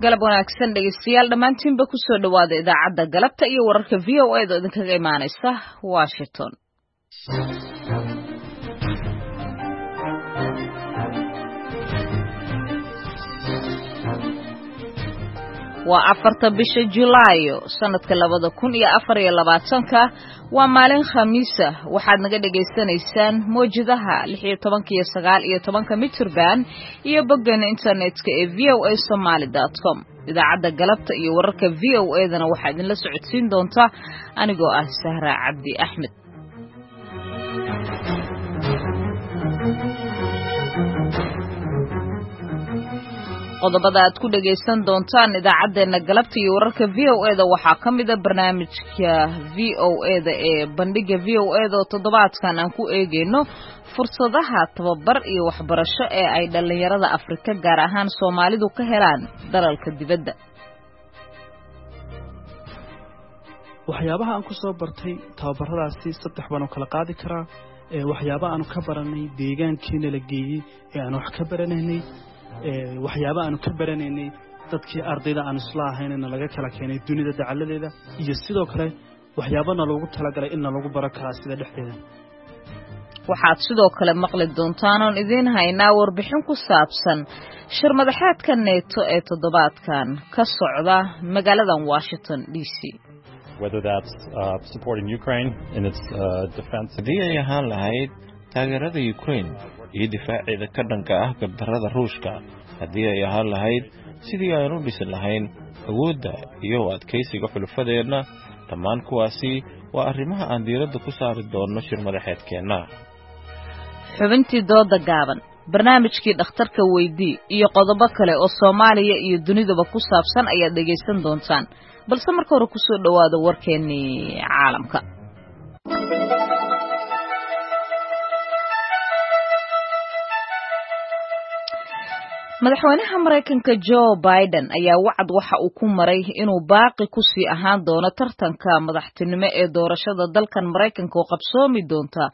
galab wanaagsan dhegeystayaal dhammaantiinba ku soo dhawaada idaacadda galabta iyo wararka VOA da idinkaga imaanaysa Washington. waa 4 bisha Julaayo sanadka 2024 waa maalin Khamiis ah waxaad naga dhageysanaysaan mowjadaha 16 iyo 19 mitirban iyo boggan internetka ee voasomali.com idaacadda galabta iyo wararka VOA dana waxaa idinla socodsiin doonta anigoo ah Sahra Cabdi Axmed. qodobada aad ku dhageysan doontaan idaacadeena galabta iyo wararka VOA da waxaa kamid ah barnaamijka VOA da ee bandhiga VOA da oo toddobaadkan aan ku eegeyno fursadaha tababar iyo waxbarasho ee ay dhalinyarada Afrika gaar ahaan Soomaalidu ka helaan dalalka dibadda. waxyaabaha aan ku soo bartay tababaradaasi 3 baan kala qaadi karaa waxyaabaha aan ka baranay deegaankeena la geeyay ee aan wax ka baranaynay waxyaaba aan ka baranaynay dadkii ardayda aan isla ahaynna laga kala keenay dunida dacaladeeda iyo sidoo kale waxyaabana loogu talagalay in lagu baro kalaasida dhexdeeda. waxaad sidoo kale maqli doontaan oo idin haynaa warbixin ku saabsan shir madaxeedka NATO ee toddobaadkan ka socda magaalada Washington DC. whether that's supporting Ukraine in its defense. Hadii ay ahaan lahayd taageerada Ukraine iyo difaaceeda ka dhanka ah gardarrada Ruushka, hadii ay ahaan lahayd sidii aynu dhisan lahayn awoodda iyo adkeysiga xulufadeena, dhammaan kuwaasi waa arrimaha aan diiradda ku saari doono shir madaxeedkeena. xubintii dooda gaaban, barnaamijkii dhakhtarka weydii iyo qodobo kale oo Soomaaliya iyo dunidaba ku saabsan ayaad dhageysan doontaan, balse marka hore ku soo dhawaada warkeennii caalamka. madaxweynaha Mareykanka Joe Biden ayaa wacd waxa uu ku maray inuu baaqi ku sii ahaan doono tartanka madaxtinimo ee doorashada dalkan Mareykanka oo qabsoomi doonta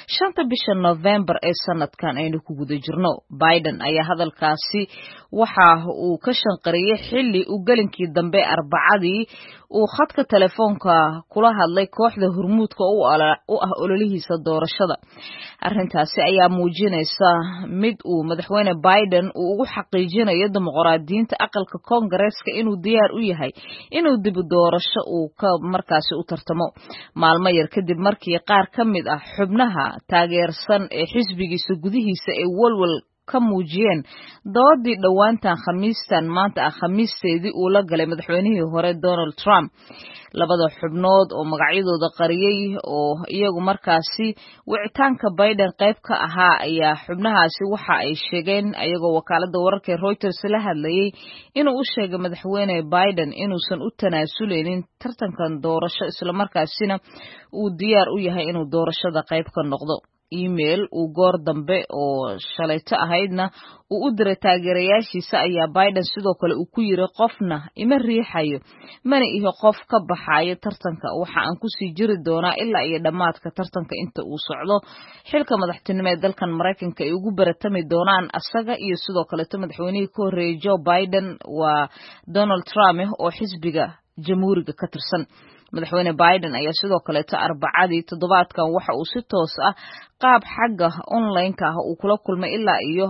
5 bisha November ee sanadkan aynu ku guda jirno. Biden ayaa hadalkaasi waxa uu ka shanqariyay xilli uu galinkii dambe Arbacadii uu khadka telefoonka kula hadlay kooxda Hormuudka u ah ololihiisa doorashada. arrintaasi ayaa muujinaysa mid uu madaxweyne Biden uu ugu xaqiijinayo dimuqraadiyiinta aqalka Koongareeska inuu diyaar u yahay inuu dib u doorasho uu ka markaasi u tartamo maalmo yar kadib markii qaar ka mid ah xubnaha taageersan ee xisbigiisa gudihiisa ee walwal ka muujiyeen doodii dhawaantan maanta Khamiisteedii uu la galay madaxweynihii hore Donald Trump. labada xubnood oo magacyadooda qariyay oo iyagu markaasi wicitaanka Biden qayb ka ahaa ayaa xubnahaasi waxa ay sheegeen ayagoo wakaaladda wararka Reuters la hadlayay inuu u sheegay madaxweyne Biden inuusan u tanaasuleynin tartankan doorasho isla markaasina uu diyaar u yahay inuu doorashada qayb ka noqdo. email uu goor dambe oo shalayto ahaydna uu u diray taageerayaashiisa ayaa Biden sidoo kale uu ku yiri qofna ima riixayo mana ihi qof ka baxayo tartanka, waxa aan ku sii jiri doonaa ilaa iyo dhamaadka tartanka inta uu socdo xilka madaxtinimo ee dalkan Mareykanka ay ugu baratami doonaan asaga iyo sidoo kale madaxweynihii ka horeeyay Joe Biden waa Donald Trump oo xisbiga Jamhuuriga ka tirsan. madaxweyne Biden ayaa sidoo kale Arbacadii toddobaadkan waxa uu si toos ah qaab xagga online-ka ah uu kula kulmay ilaa iyo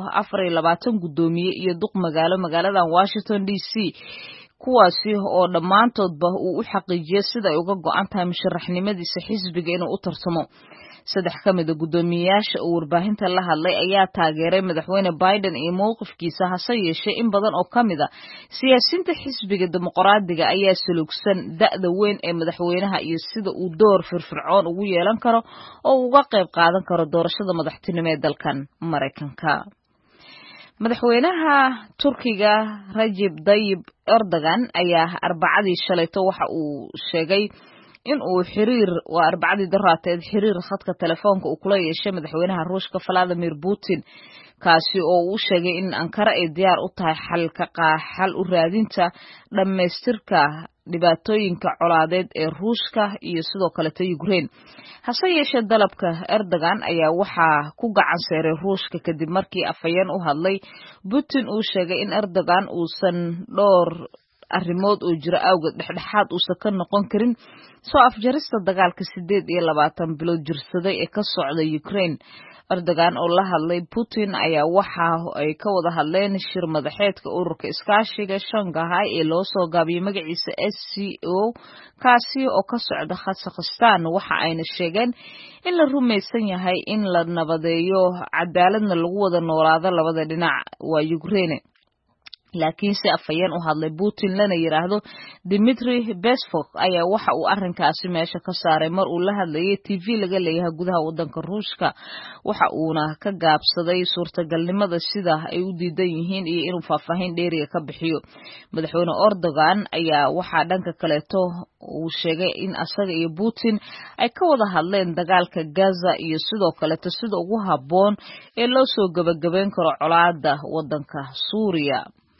24 gudoomiye iyo duq magaalada Washington DC, kuwaasi oo dhammaantoodba uu u xaqiijiyay sida ay uga go'an tahay musharaxnimadiisa xisbiga inuu u tartamo. 3 ka mid ah gudoomiyaasha oo warbaahinta la hadlay ayaa taageeray madaxweyne Biden iyo mowqifkiisa, hase yeeshee in badan oo ka mid ah siyaasiyiinta xisbiga dimuqraadiga ayaa salugsan da'da weyn ee madaxweynaha iyo sida uu door firfircoon ugu yeelan karo oo uga qayb qaadan karo doorashada madaxtinimo ee dalkan Mareykanka. madaxweynaha Turkiga Recep Tayyip Erdogan ayaa Arbacadii shalayto waxa uu sheegay in uu xiriir waa arbacadii daraateed xiriir khadka telefoonka uu kula yeeshay madaxweynaha Ruushka Vladimir Putin kaasi oo uu sheegay in Ankara ay diyaar u tahay xal u raadinta dhamaystirka dhibaatooyinka colaadeed ee Ruushka iyo sidoo kale Ukraine. hase yeeshee dalabka Erdogan ayaa waxaa ku gacan saaray Ruushka kadib markii afhayeen u hadlay Putin uu sheegay in Erdogan uusan dhowr arrimood oo jira awgeed dhexdhexaad uusan ka noqon karin soo afjarista dagaalka 28 bilood jirsaday ee ka socda Ukraine. Erdogan oo la hadlay Putin ayaa waxa ay ka wada hadleen shir madaxeedka ururka iskaashiga Shanghai ee loo soo gaabiyay magaciisa SCO kaasi oo ka socda Kazakhstan. waxa ayna sheegeen in la rumaysan yahay in la nabadeeyo cadaaladna lagu wada noolaado labada dhinac waa Ukraine. laakiin si afhayeen u hadlay Putin lana yiraahdo Dmitry Peskov ayaa waxa uu arrinkaasi meesha ka saaray mar uu la hadlayay TV laga leeyahay gudaha wadanka Ruushka. waxa uuna ka gaabsaday suurtagalnimada sida ay u diidan yihiin iyo inuu faahfaahin dheeriya ka bixiyo. madaxweyne Erdogan ayaa waxa dhanka kaleeto uu sheegay in asaga iyo Putin ay ka wada hadleen dagaalka Gaza iyo sidoo kaleeto sida ugu habboon ee loo soo gabagabeyn karo colaadda wadanka Suuriya.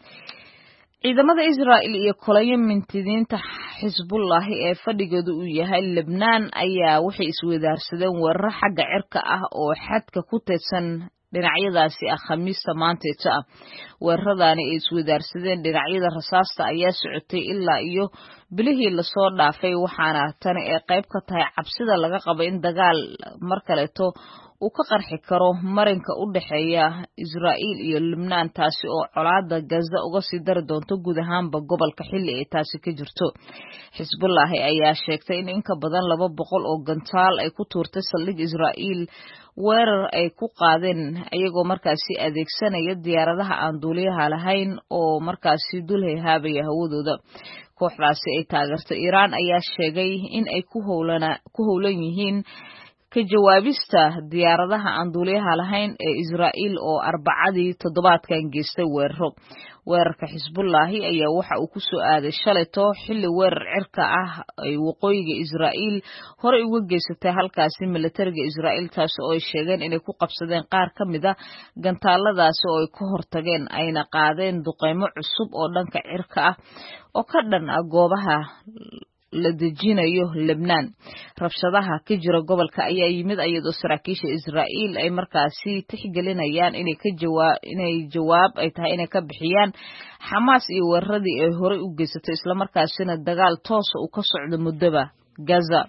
ciidamada Israa'iil iyo kolayo mintidiinta Xisbullah ee fadhigoodu uu yahay Lebanon ayaa waxay isweydaarsadeen weerar xagga cirka ah oo xadka ku teedsan dhinacyadaasi Khamiista maanteeta. weeraradaani ay isweydaarsadeen dhinacyada rasaasta ayaa socotay ilaa iyo bilihii la soo dhaafay waxaana tani ay qayb ka tahay cabsida laga qabo in dagaal mar kaleeto uu ka qarxi karo marinka u dhaxeeya Israa'iil iyo Lebanon taasi oo colaadda Gaza uga sii dari doonto guud ahaanba gobolka xilli ay taasi ka jirto. Xisbullah ayaa sheegtay in ka badan 200 oo gantaal ay ku tuurtay saldhig Israa'iil weerar ay ku qaadeen ayagoo markaasi adeegsanaya diyaaradaha aan duuliyaha lahayn oo markaasi dul heehaabaya hawadooda. kooxdaasi ay taageertay Iiraan ayaa sheegay in ay ku howlan yihiin ka jawaabista diyaaradaha aan duuliyaha lahayn ee Israa'iil oo arbacadii toddobaadkan geystay weerarka Xisbullah ayaa waxa uu ku soo aaday shalayto xilli weerar cirka ah ay waqooyiga Israa'iil hore uga geysatay halkaasi militariga Israa'iil taas oo ay sheegeen inay ku qabsadeen qaar ka mid ah gantaaladaasi oo ay ka hortageen ayna qaadeen duqeymo cusub oo dhanka cirka ah oo ka dhan ah goobaha la dejinayo Lebanon. rabshadaha ka jira gobolka ayaa yimid iyadoo saraakiisha Israa'iil ay markaasi tixgelinayaan inay jawaab ay tahay inay ka bixiyaan Xamaas iyo weeraradii ay hore u geysatay isla markaasina dagaal toos ah uu ka socdo muddaba Gaza.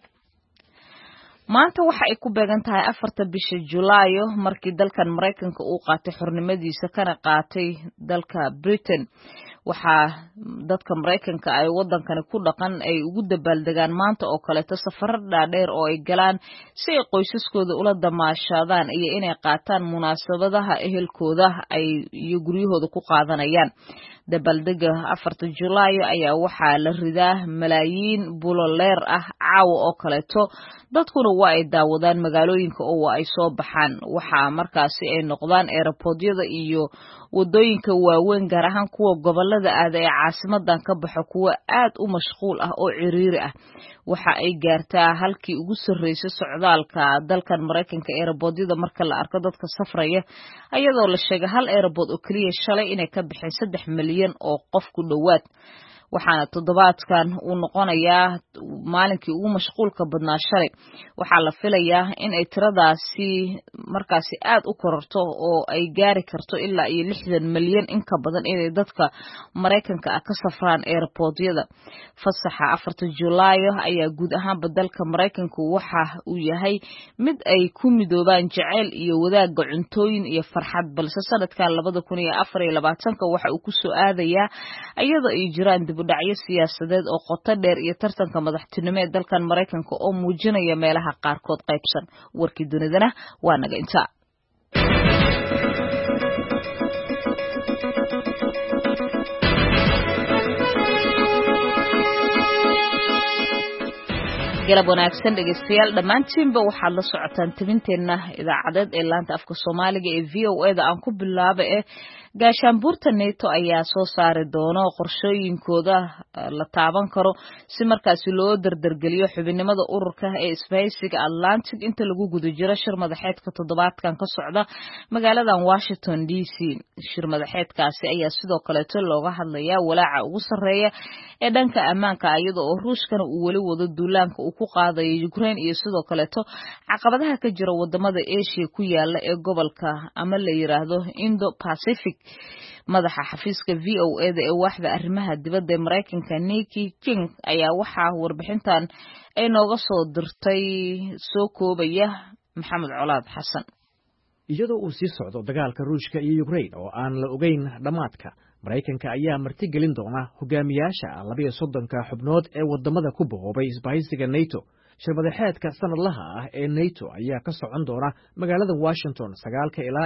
maanta waxa ay ku beegan tahay 4 bisha Julaayo markii dalkan Mareykanka uu qaatay xornimadiisa kana qaatay dalka Britain. waxaa dadka Mareykanka ay wadankani ku dhaqan ay ugu dabaaldegaan maanta oo kale safar dhaadheer oo ay galaan si ay qoysaskooda ula damaashadaan iyo inay qaataan munaasabadaha ehelkooda ay iyo guryahooda ku qaadanayaan. dabaaldega 4 Julaayo ayaa waxaa la ridaa malaayiin buloleer ah caawa oo kaleeto dadkuna waa ay daawadaan magaalooyinka oo ay soo baxaan. waxaa markaasi ay noqdaan airportyada iyo wadooyinka waaweyn gaar ahaan kuwa gobolada aad ee caasimadan ka baxo kuwa aad u mashquul ah oo ciriiri ah. waxa ay gaartaa halkii ugu sareysay socdaalka dalkan Mareykanka airportyada marka la arko dadka safraya ayadoo la sheegay hal airport oo kaliya shalay inay ka bixeen 3 milyan oo qof ku dhawaad. waxaana toddobaadkan uu noqonayaa maalinkii ugu mashquulka badnaa shalay. waxaa la filayaa in ay tiradaasi markaasi aad u kororto oo ay gaari karto ilaa iyo 60 milyan in ka badan inay dadka Mareykanka ah ka safraan airportyada. fasaxa 4 Julaayo ayaa guud ahaanba dalka Mareykanka waxa uu yahay mid ay ku midoobaan jacayl iyo wadaagga cuntooyin iyo farxad balse sanadkan 2024 waxa uu ku soo aadayaa iyadoo ay jiraan dhacyo siyaasadeed oo qoto dheer iyo tartanka madaxtinimo ee dalkan Mareykanka oo muujinaya meelaha qaarkood qaybsan. warkii dunidana waa naga inta. galab wanaagsan dhegeystayaal dhammaantiinba waxaad la socotaan tabinteena idaacadeed ee laanta afka Soomaaliga ee VOA da aan ku bilaabo gaashaanbuurta NATO ayaa soo saari doono qorshooyinkooda la taaban karo si markaasi loo dardargeliyo xubinimada ururka ee isbahaysiga Atlantic inta lagu guda jiro shir madaxeedka toddobaadkan ka socda magaaladan Washington DC. Shir madaxeedkaasi ayaa sidoo kale looga hadlayaa walaaca ugu sarreeya ee dhanka ammaanka iyadoo oo Ruushkana uu wali wado duulaanka uu ku qaadayo Ukraine iyo sidoo kale caqabadaha ka jira wadamada Asia ku yaala ee gobolka ama la yiraahdo Indo-Pacific. madaxa xafiiska VOA-da ee waaxda arrimaha dibadda ee Mareykanka Nikki King ayaa waxa warbixintan ay nooga soo dirtay soo koobaya Maxamed Colaad Xasan. iyadoo uu sii socdo dagaalka Ruushka iyo Ukraine oo aan la ogeyn dhamaadka, Mareykanka ayaa martigelin doona hogaamiyaasha 32 xubnood ee wadamada ku boqobay isbahaysiga NATO. shir madaxeedka sanadlaha ah ee NATO ayaa ka socon doona magaalada Washington 9 ilaa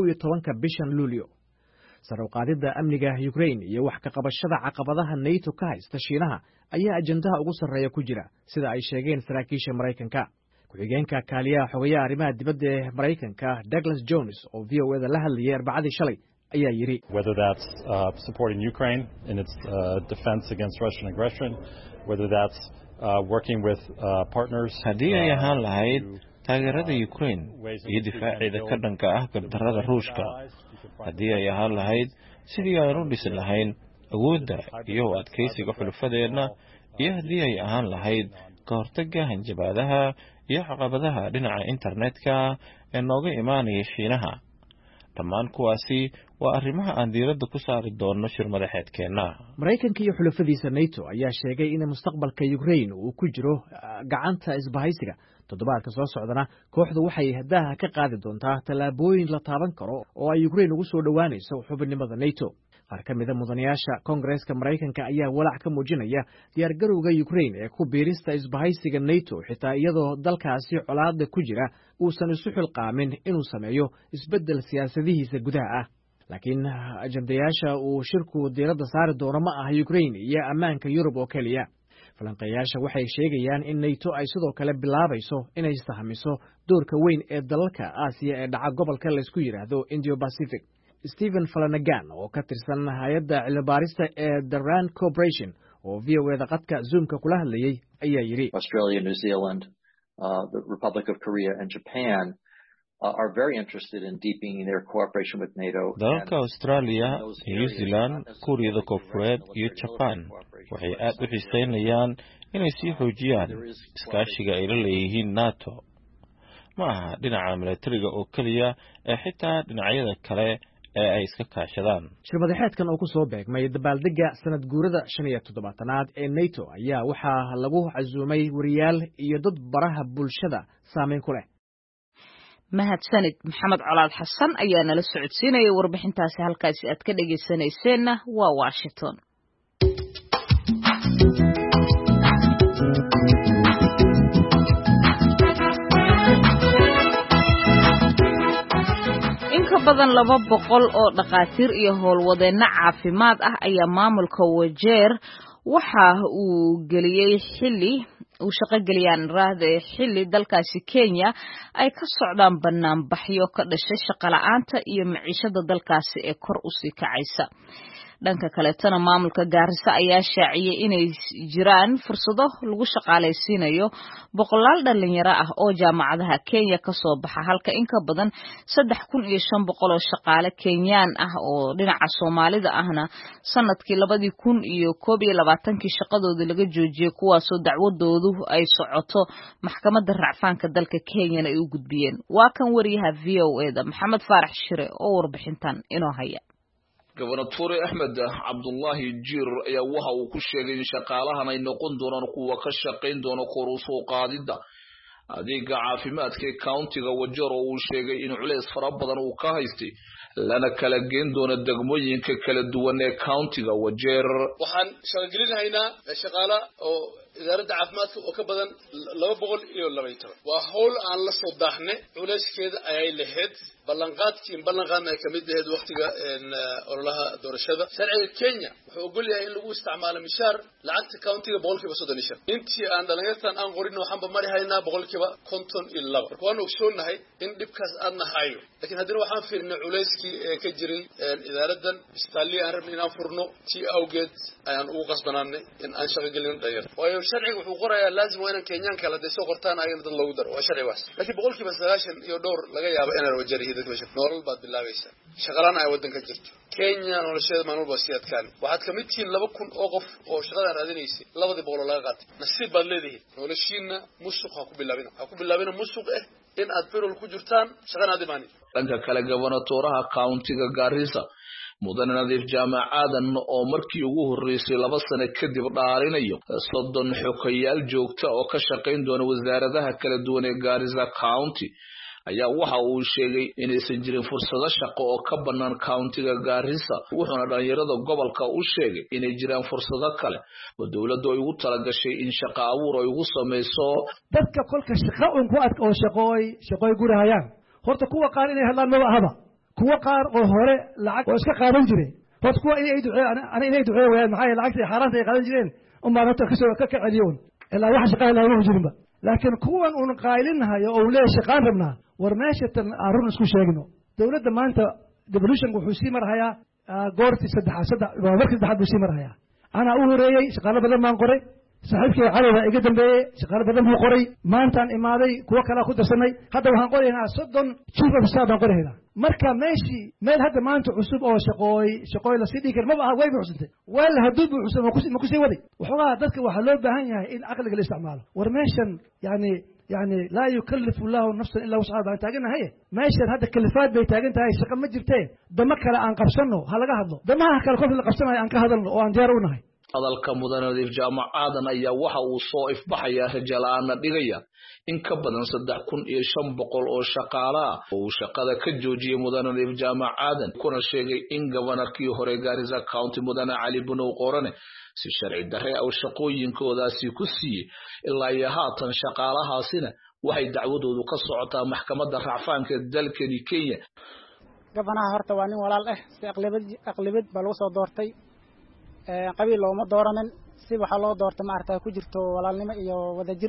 11 bishan Luulyo. sare u qaadida amniga Ukraine iyo wax ka qabashada caqabadaha NATO ka haysta Shiinaha ayaa ajandaha ugu sarreeya ku jira, sida ay sheegeen saraakiisha Mareykanka. ku-xigeenka kaaliyaha xogayaha arrimaha dibadda ee Mareykanka Douglas Jones oo VOA-da la hadlayay Arbacadii shalay ayaa yiri whether that's supporting Ukraine in its defense against Russian aggression, whether that's working with partners haddii ay ahaan lahayd taageerada Ukraine iyo difaaceeda ka dhanka ah gardarrada Ruushka, haddii ay ahaan lahayd sidii aan u dhisi lahayn awoodda iyo adkeysiga xulufadeedna, iyo haddii ay ahaan lahayd ka hortagga hanjabaadaha iyo caqabadaha dhinaca internetka ee nooga imaanaya Shiinaha. dhammaan kuwaasi waa arrimaha aan diiradda ku saari doono shir madaxeedkeena. Mareykanka iyo xulafadiisa NATO ayaa sheegay in mustaqbalka Ukraine uu ku jiro gacanta isbahaysiga. toddobaadka soo socdana kooxdu waxay hadaha ka qaadi doontaa tallaabooyin la taaban karo oo ay Ukraine ugu soo dhawaanayso xubinimada NATO. qaar ka mid ah mudanayaasha Koongareeska Mareykanka ayaa walaac ka muujinaya diyaargarowga Ukraine ee ku biirista isbahaysiga NATO, xitaa iyadoo dalkaasi colaadda ku jira uusan isu xilqaamin inuu sameeyo isbeddel siyaasadihiisa gudaha ah. laakiin ajandayaasha uu shirku diiradda saari doono ma aha Ukraine iyo ammaanka Yurub oo kaliya. falanqeeyaasha waxay sheegayaan in NATO ay sidoo kale bilaabayso inay sahamiso doorka weyn ee dalalka Aasiya ee dhaca gobolka la isku yiraahdo Indo-Pacific. Stephen Flanagan oo ka tirsan hay'adda cilmi-baarista ee The Rand Corporation oo VOA-da qadka Zoom-ka kula hadlayay ayaa yiri Australia, New Zealand, the Republic of Korea and Japan are very interested in deepening their cooperation with NATO. dalalka Australia, New Zealand, Kuuriyada Koonfureed iyo Japan waxay aad u xiiseynayaan inay sii xoojiyaan iskaashiga ay la leeyihiin NATO. ma aha dhinaca militariga oo kaliya ee xitaa dhinacyada kale ee ay iska kaashadaan. shir madaxeedkan oo ku soo beegmay dabaaldega sanad guurada 75aad ee NATO ayaa waxaa lagu casuumay wariyaal iyo dad baraha bulshada saameyn ku leh. mahadsanid Maxamed Colaad Xasan ayaa nala socodsiinayay warbixintaasi. halkaasi aad ka dhageysanayseena waa Washington. badan 200 oo dhaqaatiir iyo howlwadeena caafimaad ah ayaa maamulka Wajeer waxa uu geliyay xilli uu shaqo geliyaan raahda xilli dalkaasi Kenya ay ka socdaan banaanbaxyo ka dhashay shaqo la'aanta iyo maciishada dalkaasi ee kor u sii kacaysa. dhanka kale tana maamulka Gaarisa ayaa shaaciyay inay jiraan fursado lagu shaqaaleysiinayo boqolaal dhalinyaro ah oo jaamacadaha Kenya ka soo baxa, halka in ka badan 3500 oo shaqaale Kenyaan ah oo dhinaca Soomaalida ahna sanadkii 2021 shaqadoodii laga joojiyay, kuwaas oo dacwadoodu ay socoto maxkamadda racfaanka dalka Kenya ay u gudbiyeen. waa kan wariyaha VOA-da Maxamed Faarax Shire oo warbixintan inoo haya. Gobernador Ahmed Abdullahi Jir ayaa waxa uu ku sheegay in shaqaalahan ay noqon doonaan kuwa ka shaqeyn doona kor u soo qaadida adeega caafimaadka ee countiga Wajeer, oo uu sheegay in culeys fara badan uu ka haystay lana kala geen doono degmooyinka kala duwan ee countiga Wajeer. waxaan shaqo gelinaynaa shaqaale oo idaaradda caafimaadka oo ka badan 212 waa hawl aan la soo daahnay culeyskeeda ayay lahayd ballanqaadna ay kamid ahayd waqtiga ololaha doorashada sharciga Kenya wuxuu ogol yahay in lagu isticmaalo mishaar lacagta countiga 35 intii aan dhalinyartan aan qorin waxaan mari haynaa 52 marka waan ogsoonahay in dhibkaas aan hayo laakiin haddii waxaan fiirnay culeyskii ka jiray idaaraddan istaali aan rabnay inaan furno tii awgeed ayaan ugu qasbanaanay in aan shaqo gelin dhalinyar waayo sharciga wuxuu qorayaa laazim waa in Kenyan kala soo qortaan ayna dad loogu daro waa sharci waas laakiin 90 iyo dhowr laga yaabo in ay wajariyo nolol baad bilaabaysaa shaqalaan ay wadanka jirto Kenya nolosheeda maamul basiidkaan waxaad ka mid tihiin 2,000 oo qof oo shaqada raadinaysa 200 laga qaatay nasiib baad leedahay noloshiina musuq ha ku bilaabina musuq in aad payroll ku jirtaan shaqana adimaani dhanka kale gobernatoraha countiga Garissa mudane Nadiif Jaamac Aadan oo markii ugu horeysay 2 sano kadib dhaalinayo 30 xogayaal joogta oo ka shaqeyn doona wasaaradaha kala duwan ee Garissa County ayaa waxa uu sheegay inaysan jirin fursado shaqo oo ka banaan countiga Garissa wuxuuna dhalinyarada gobolka u sheegay inay jiraan fursado kale oo dawladdu ay ugu talagashay in shaqo abuur ay ugu sameeyso dadka kolka shaqo uun ku adko shaqooy gurahayaan horta kuwa qaar inay hadlaan ma ahaba kuwa qaar oo hore lacag oo iska qaadan jiray horta kuwa inay duceeyaan maxay lacagta xaraanta ay qaadan jireen uma dadka ka celiyoon ilaa wax shaqo la jirinba laakiin kuwan uun qaylinayo oo leeyahay shaqaan rabnaa war meeshatan arun isku sheegno dawladda maanta devolution wuxuu sii marhayaa goorti saddexaad buu sii marhayaa ana u horeeyay shaqaale badan baan qoray saaxiibkii caliga iga dambeeyay shaqaale badan buu qoray maantaan imaaday kuwa kale ku darsanay hadda waxaan qoraynaa 30 chief of staff baan qoraynaa marka meel hadda maanta cusub oo shaqooy la sii dhigi karo ma aha way buuxsantay wala haduu buuxsan ma ku sii waday waxoogaa dadka waxa loo baahan yahay in aqliga la isticmaalo war meeshan يعني لا يكلف الله نفسا إلا وسعها بان تاجنا هي ماشي هذا كلفات بيتاجنتها هي شقة ما جبتين دمك على أن قبسنه هلا جهضه دمها كالكوف اللي قبسنه أن كهذا وأن جارونه هي hadalka mudane Nadiif Jaamac Aadan ayaa waxa uu soo ifbaxaya rajalaana dhigaya in ka badan 3,500 oo shaqaale ah oo shaqada ka joojiyay mudane Nadiif Jaamac Aadan kuna sheegay in gobanarkii hore Garissa County mudane Cali Bunow Qorane si sharci darre oo shaqooyinkoodaasi ku siiyay ilaa iyo haatan shaqaalahaasina waxay dacwadoodu ka socotaa maxkamadda racfaanka dalka Kenya gobanaha horta waa nin walaal ah si aqlabid baa loo soo doortay qabiil looma dooranin si waxa loo doortay maartaa ku jirto walaalnimo iyo wadajir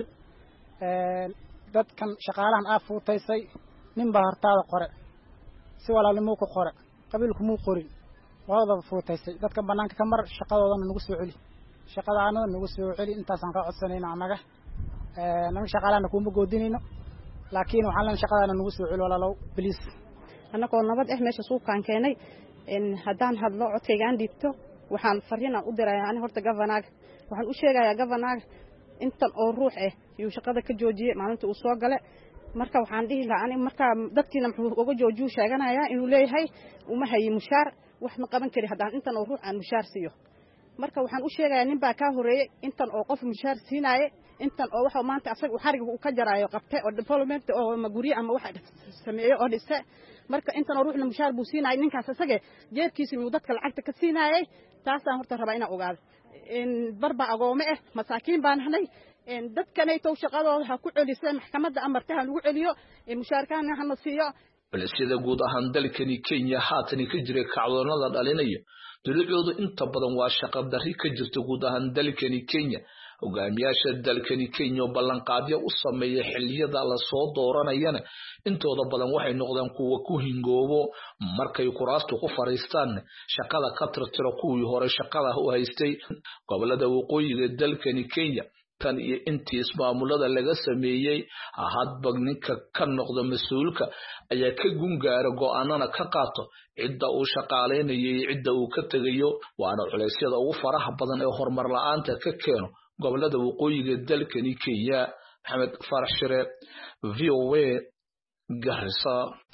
dadkan shaqaalahan fuutaysay nin baa hortaada qore si walaalnimo ku qore qabiilku muu qorin wada fuutaysay dadka banaanka ka mar shaqadoodana nagu soo celi shaqadaana nagu soo celi intaasaan ka codsanayna anaga shaqaalana kuma goodinayno laakiin waxaan la shaqadaana nagu soo celi walaalow please anagoo nabad meesha suuqan keenay in hadaan hadlo codkaygaan dhiibto waxaan fariinaan u dirayaa ani horta governor waxaan u sheegayaa governor intan oo ruux iyo shaqada ka joojiyay maalinta uu soo galay marka waxaan dhihi lahaa ani marka dadkiina muxuu uga joojiyo sheeganayaa inuu leeyahay uma hayi mushaar wax ma qaban kari hadaan intan oo ruux aan mushaar siiyo marka waxaan u sheegayaa nin baa ka horeeyay intan oo qof mushaar siinaaye intan oo waxa maanta asaga uu xariga uu ka jaraayo qabtay oo development oo maguri ama waxa sameeyo oo dhisa marka intan oo ruuxna mushaar buu siinaaye ninkaas asaga jeerkiisa inuu dadka lacagta ka siinaaye taasaan horta rabaa inaan ogaado in barba agoome masaakiin baan hanay in dadkanay tow shaqadooda ha ku celisay maxkamadda amartaha lagu celiyo mushaarkaan hana siiyo sida guud ahaan dalkani Kenya haatan ka jiray kacdoonada dhalinaya dawladdu inta badan waa shaqo darri ka jirta guud ahaan dalkani Kenya hogaamiyaasha dalkani Kenya ballanqaadyo u sameeyay xilliyada la soo dooranayana intooda badan waxay noqdaan kuwa ku hingoobo markay kuraastu ku fariistaan shaqada ka tirtiro kuwii hore shaqada u haystay gobolada waqooyiga dalkani Kenya tan iyo intii ismaamulada laga sameeyay hadba ninka ka noqdo mas'uulka ayaa ka gungaara go'aanana ka qaato cidda uu shaqaaleynayay cidda uu ka tagayo waana culeysyada ugu faraha badan ee horumar la'aanta ka keeno gobolada waqooyiga dalkani Kenya Maxamed Farax Shire VOA Garissa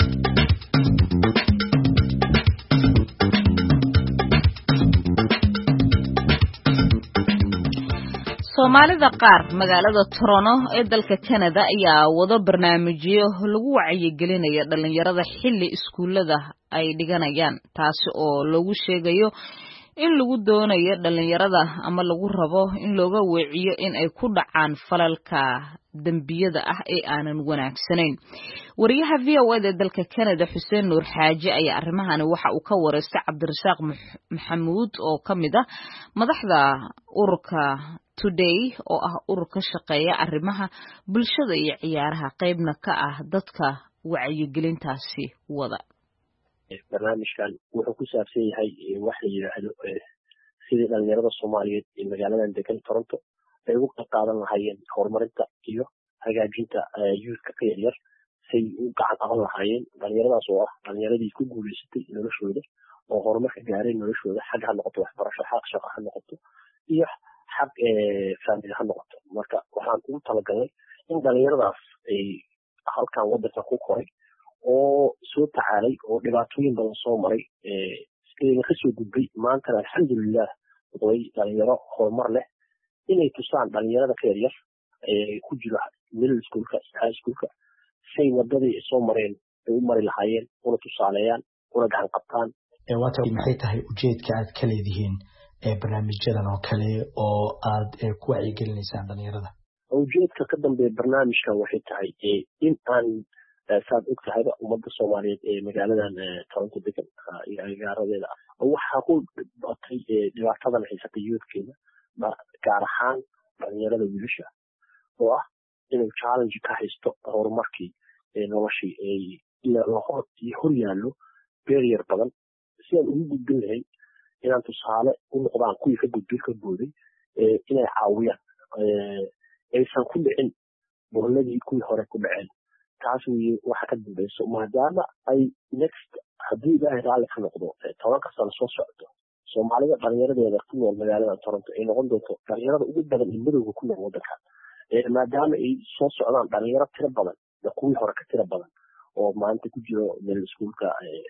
Soomaalida qaar magaalada Toronto ee dalka Canada ayaa wado barnaamijyo lagu wacyigelinayo dhalinyarada xilli iskuulada ay dhiganayaan taasi oo lagu sheegayo in lagu doonayo dhalinyarada ama lagu rabo in looga weeciyo in ay ku dhacaan falalka dembiyada ah ee aanan wanaagsanayn. wariyaha VOA ee dalka Canada Xuseen Nuur Xaaji ayaa arrimahani waxa uu ka wareystay Cabdirasaaq Maxamuud oo ka mid ah madaxda ururka Today oo ah urur ka shaqeeya arrimaha bulshada iyo ciyaaraha qaybna ka ah dadka wacyigelintaasi wada. barnaamijkan wuxuu ku saabsan yahay wax la yiraahdo sidii dhalinyarada Soomaaliyeed ee magaaladan degan Toronto ay uga qayb qaadan lahaayeen horumarinta iyo hagaajinta youth-ka ka yar say u gacan qaban lahaayeen dhalinyaradaas oo ah dhalinyaradii ku guuleysatay noloshooda oo horumar ka gaaray noloshooda xag ha noqoto waxbarasho xaq shaqo ha noqoto iyo xaq family ha noqoto. marka waxaan ugu talagalnay in dhalinyaradaas ay halkan wadanka ku koray oo soo tacaalay oo dhibaatooyin badan soo maray ka soo gudbay maantana alxamdulilah way dhalinyaro horumar leh inay tusaan dhalinyarada ka yar ku jira middle schoolka high schoolka say wadadii soo mareen ay u mari lahaayeen una tusaaleeyaan una gacan qabtaan. waata maxay tahay ujeedka aad ka leedihiin barnaamijyadan oo kale oo aad ku wacyigelinaysaan dhalinyarada? ujeedka ka dambeeya barnaamijkan waxay tahay in aan saad og tahayba ummadda Soomaaliyeed ee magaaladan Toronto degan iyo agaaradeeda waxaa ku batay dhibaatadan haysata youth-keena gaar ahaan dhalinyarada wiilasha oo ah inuu challenge ka haysto horumarkii noloshii hor yaallo barrier badan si aan ugu gudbin lahayn inaan tusaale u noqdaan kuwii ka booday inay caawiyaan aysan ku dhicin boqoladii kuwii hore ku dhaceen. taas waxa ka dambayso maadaama ay next haddii ilaahay raalli ka noqdo 10 sano soo socdo Soomaalida dhalinyaradeeda ku nool magaalada Toronto ay noqon doonto dhalinyarada ugu badan ee madowga ku nool wadanka maadaama ay soo socdaan dhalinyaro tiro badan iyo kuwii hore ka tiro badan oo maanta ku jiro middle schoolka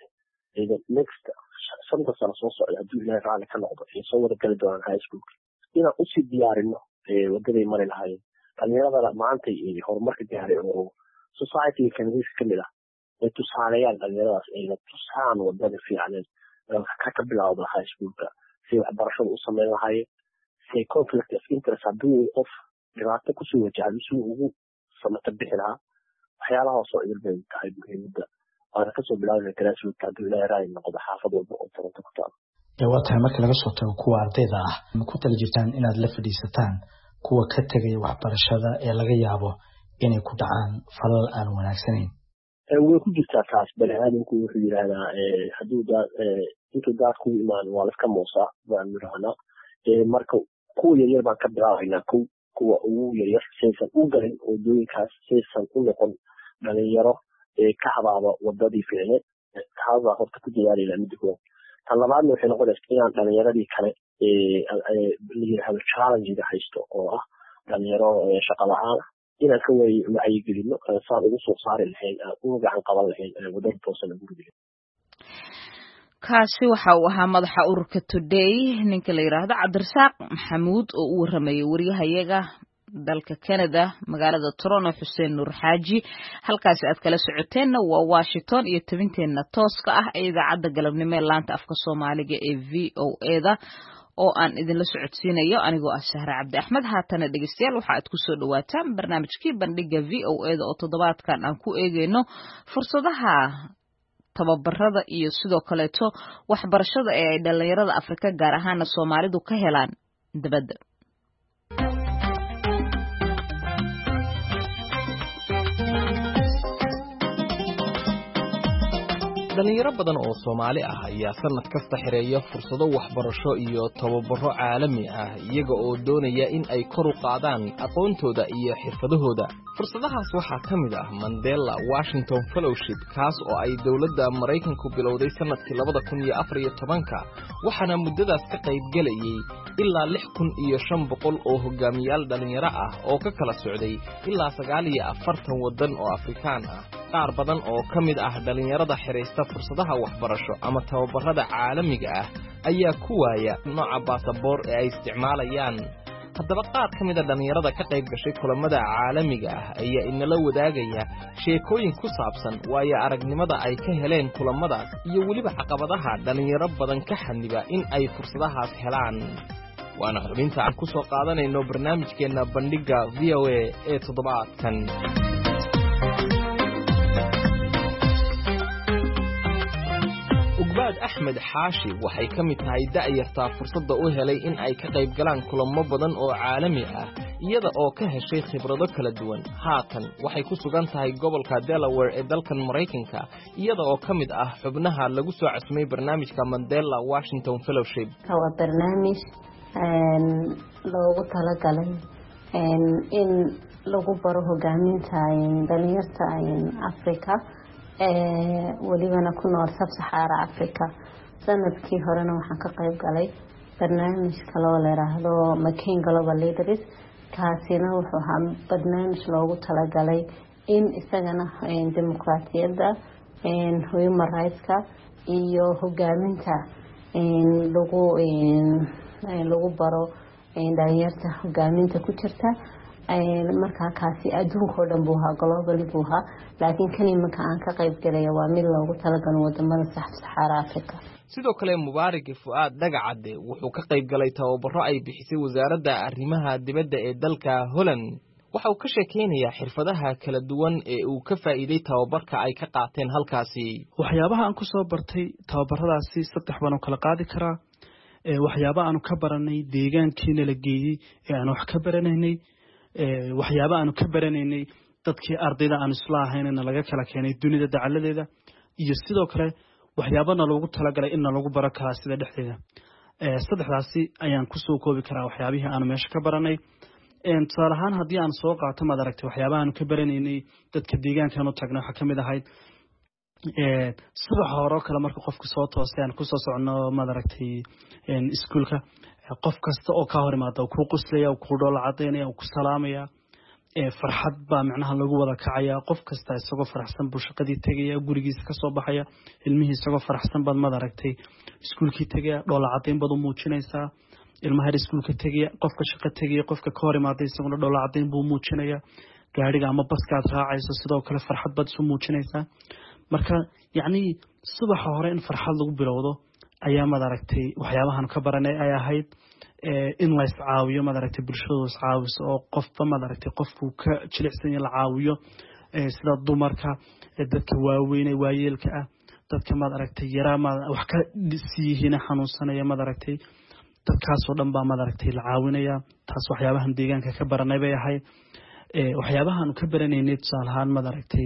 next 5 sano soo socdo haddii ilaahay raalli ka noqdo ay soo wada gali doonaan high schoolka inaan u sii diyaarino wadaday mari lahaayeen dhalinyarada maanta ay horumarka gaaray oo society kanadiis kamid ah ay tusaaleeyaan dhalinyaradaas ay tusaan wadada fiican ka bilowda high schoolka si waxbarashada u sameyn lahaayeen si conflict of interest haddii qof dhibaato kusoo wajahdo si ugu samata bixi lahaa waxyaalahaas oo idil bay tahay muhiimadda waana kasoo bilaabana grassroots haddii ilaahay raalli noqdo xaafad walba oo Toronto ku taal. waa tahay marka laga soo tago kuwa ardayda ah ma ku tala jirtaan inaad la fadhiisataan kuwa ka tegay waxbarashada ee laga yaabo inay ku dhacaan falal aan wanaagsanayn? way ku jirtaa taas bani'aadamku wuxuu yiraahdaa hadduu intuu daadku imaan waa laska moosaa baan yirahnaa marka kuwa yaryar baan ka bilaabaynaa kuwa ugu yaryar saysan u galin wadooyinkaas saysan u noqon dhalinyaro ka habaaba wadadii fiicneed taasbaa horta ku dadaalayna midda koowaad. tan labaadna waxay noqonaysa inaan dhalinyaradii kale la yiraahdo challenge-ga haysto oo ah dhalinyaro shaqo la-aan inaan ka wacyigelino saan ugu soo saari lahayn uga gacan qaban lahayn wadada toosana guriga. kaasi waxa uu ahaa madaxa ururka Today ninka la yiraahdo Cabdirasaaq Maxamuud oo u waramayay wariyahayaga dalka Canada magaalada Toronto Xuseen Nuur Xaaji. halkaasi aad kala socoteenna waa Washington iyo tabinteena tooska ah ee idaacadda galabnimo ee laanta afka Soomaaliga ee VOA-da oo aan idinla socodsiinayo anigoo ah Sahra Cabdi Axmed. haatana dhegeystayaal waxa aad ku soo dhawaataan barnaamijkii bandhiga VOA-da oo toddobaadkan aan ku eegayno fursadaha tababarada iyo sidoo kaleeto waxbarashada ee ay dhalinyarada Afrika gaar ahaan Soomaalidu ka helaan dibadda. dhalinyaro badan oo Soomaali ah ayaa sanad kasta xireeya fursado waxbarasho iyo tababaro caalami ah iyaga oo doonaya in ay kor u qaadaan aqoontooda iyo xirfadahooda. fursadahaas waxaa ka mid ah Mandela Washington Fellowship kaas oo ay dawladda Mareykanku bilowday sanadkii 2014 waxaana muddadaas ka qayb galayay ilaa 6500 oo hogaamiyaal dhalinyaro ah oo ka kala socday ilaa 49 wadan oo Afrikaan ah. qaar badan oo ka mid ah dhalinyarada xireysta fursadaha waxbarasho ama tababarada caalamiga ah ayaa ku waaya nooca baasaboor ee ay isticmaalayaan. haddaba qaar ka mid a dhallinyarada ka qayb gashay kulamada caalamiga ah ayaa inala wadaagaya sheekooyin ku saabsan waayo aragnimada ay ka heleen kulamadaas iyo weliba caqabadaha dhallinyaro badan ka xaniba in ay fursadahaas helaan waana xubinta aan ku soo qaadanayno barnaamijkeenna bandhigga VOA ee toddobaadkan ugbaad axmed xaashi waxay ka mid tahay da'yartaa fursadda u helay in ay ka qayb galaan kulamo badan oo caalami ah iyada oo ka heshay khibrado kala duwan haatan waxay ku sugan tahay gobolka Delaware ee dalkan Mareykanka iyada oo ka mid ah xubnaha lagu soo casumay barnaamijka Mandela Washington Fellowship waa barnaamij loogu talagalay in lagu baro hogaaminta dhalinyarta Afrika walibana ku nool Sub-Sahara Africa sanadkii horena waxaan ka qayb galay barnaamij kale oo la yiraahdo McCain Global Leaders kaasina wuxuu ahaa barnaamij loogu talagalay in isagana dimuqraadiyadda human rights-ka iyo hogaaminta lagu baro dhalinyarta hogaaminta ku jirta markaa kaasi adduunka oo dhan buu ahaa globally buu ahaa laakiin kan imanka aan ka qayb galaya waa mid loogu talagalay wadamada Sub-Sahara Africa sidoo kale Mubaarak Fuaad Dagacade wuxuu ka qayb galay tababaro ay bixisay wasaaradda arrimaha dibadda ee dalka Holland waxa uu ka sheekeynayaa xirfadaha kala duwan ee uu ka faa'iiday tababarka ay ka qaateen halkaasi waxyaabaha aan ku soo bartay tababaradaasi 3 baan kala qaadi karaa waxyaabaha aan ka baranay deegaankiina la geeyay ee aan wax ka baranaynay waxyaabaha aan ka baranaynay dadkii ardayda aan isla ahaynna laga kala keenay dunida dacaladeeda iyo sidoo kale waxyaabana loogu talagalay in lagu baro kala sida dhexdeeda saddexdaasi ayaan ku soo koobi karaa waxyaabihii aan meesha ka baranay tusaale ahaan haddii aan soo qaato maad aragtay waxyaabaha aan ka baranaynay dadka deegaankan u tagnay waxa kamid ahayd subax hore kale marka qofku soo toosay aan ku soo socno maad aragtay iskuulka qof kasta oo ka hor imaada ku qoslaya ku dhool cadeynaya ku salaamaya farxad baa macnaha lagu wada kacaya qof kasta isagoo faraxsan buu shaqadii tagaya gurigiisa ka soo baxaya ilmihiisa isagoo faraxsan baad maad aragtay iskuulkii tagaya dhool cadeyn baad u muujinaysaa ilmaha iskuulka tagaya qofka shaqo tagaya qofka ka hor imaada isagoo dhool cadeyn buu muujinaya gaariga ama baska aad raacayso sidoo kale farxad baad isu muujinaysaa marka yacni subaxa hore in farxad lagu bilowdo ayaa maad aragtay waxyaabahan ka baranay ay ahayd in la iscaawiyo maad aragtay bulshadu iscaawiso oo qofba maad aragtay qofku ka jilicsan la caawiyo sida dumarka dadka waaweyn ee waayeelka ah dadka maad aragtay yaraa wax ka siiyeen xanuunsanaya maad aragtay dadkaas oo dhan baa maad aragtay la caawinaya taas waxyaabahan deegaanka ka baranay bay ahayd waxyaabahan ka baranaynay tusaalahaan maad aragtay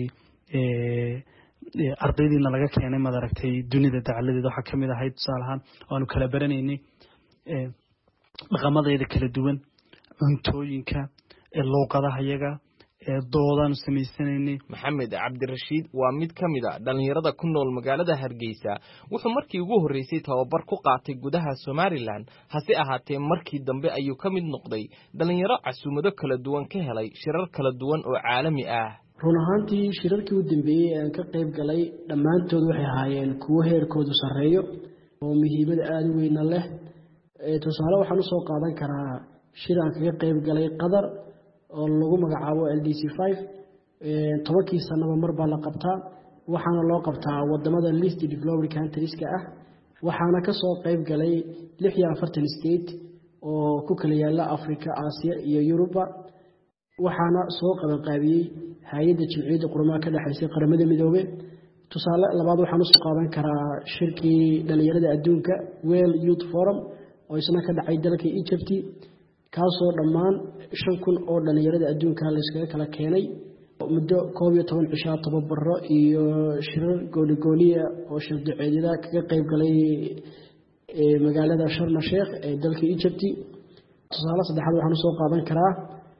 ardaydiina laga keenay maad aragtay dunida dacaladeeda waxa kamid ahayd tusaalahaan waanu kala baranaynay dhaqamadeeda kala duwan cuntooyinka luuqadaha iyaga doodaan sameysanaynay maxamed cabdirashiid waa mid ka mid a dhalinyarada ku nool magaalada Hargeysa wuxuu markii ugu horeysay tababar ku qaatay gudaha Somaliland hase ahaatee markii dambe ayuu ka mid noqday dhalinyaro casuumado kala duwan ka helay shirar kala duwan oo caalami ah run ahaantii shirarkii u dambeeyay aan ka qayb galay dhammaantood waxay ahaayeen kuwo heerkoodu sarreeyo oo muhiimad aad u weyn leh tusaale waxaan u soo qaadan karaa shir aan kaga qayb galay Qatar oo lagu magacaabo LDC5 tobankii sanaba mar baa la qabtaa waxaana loo qabtaa wadamada least developed countries-ka ah waxaana ka soo qayb galay 46 state oo ku kala yaala Afrika, Aasiya iyo Yuruba waxaana soo qabanqaabiyay hay'adda Jimciyadda Qurumaha ka dhaxaysay qaramada midoobay tusaale labaad waxaan u soo qaadan karaa shirkii dhalinyarada adduunka World Youth Forum oo isna ka dhacay dalka Egypt kaasoo dhammaan 5,000 oo dhalinyarada adduunka la iskaga kala keenay muddo 12 cisho tababaro iyo shirar goonigooniya oo shirdaceedyada kaga qayb galay magaalada Sharm el-Sheikh ee dalka Egypt tusaale saddexaad waxaan u soo qaadan karaa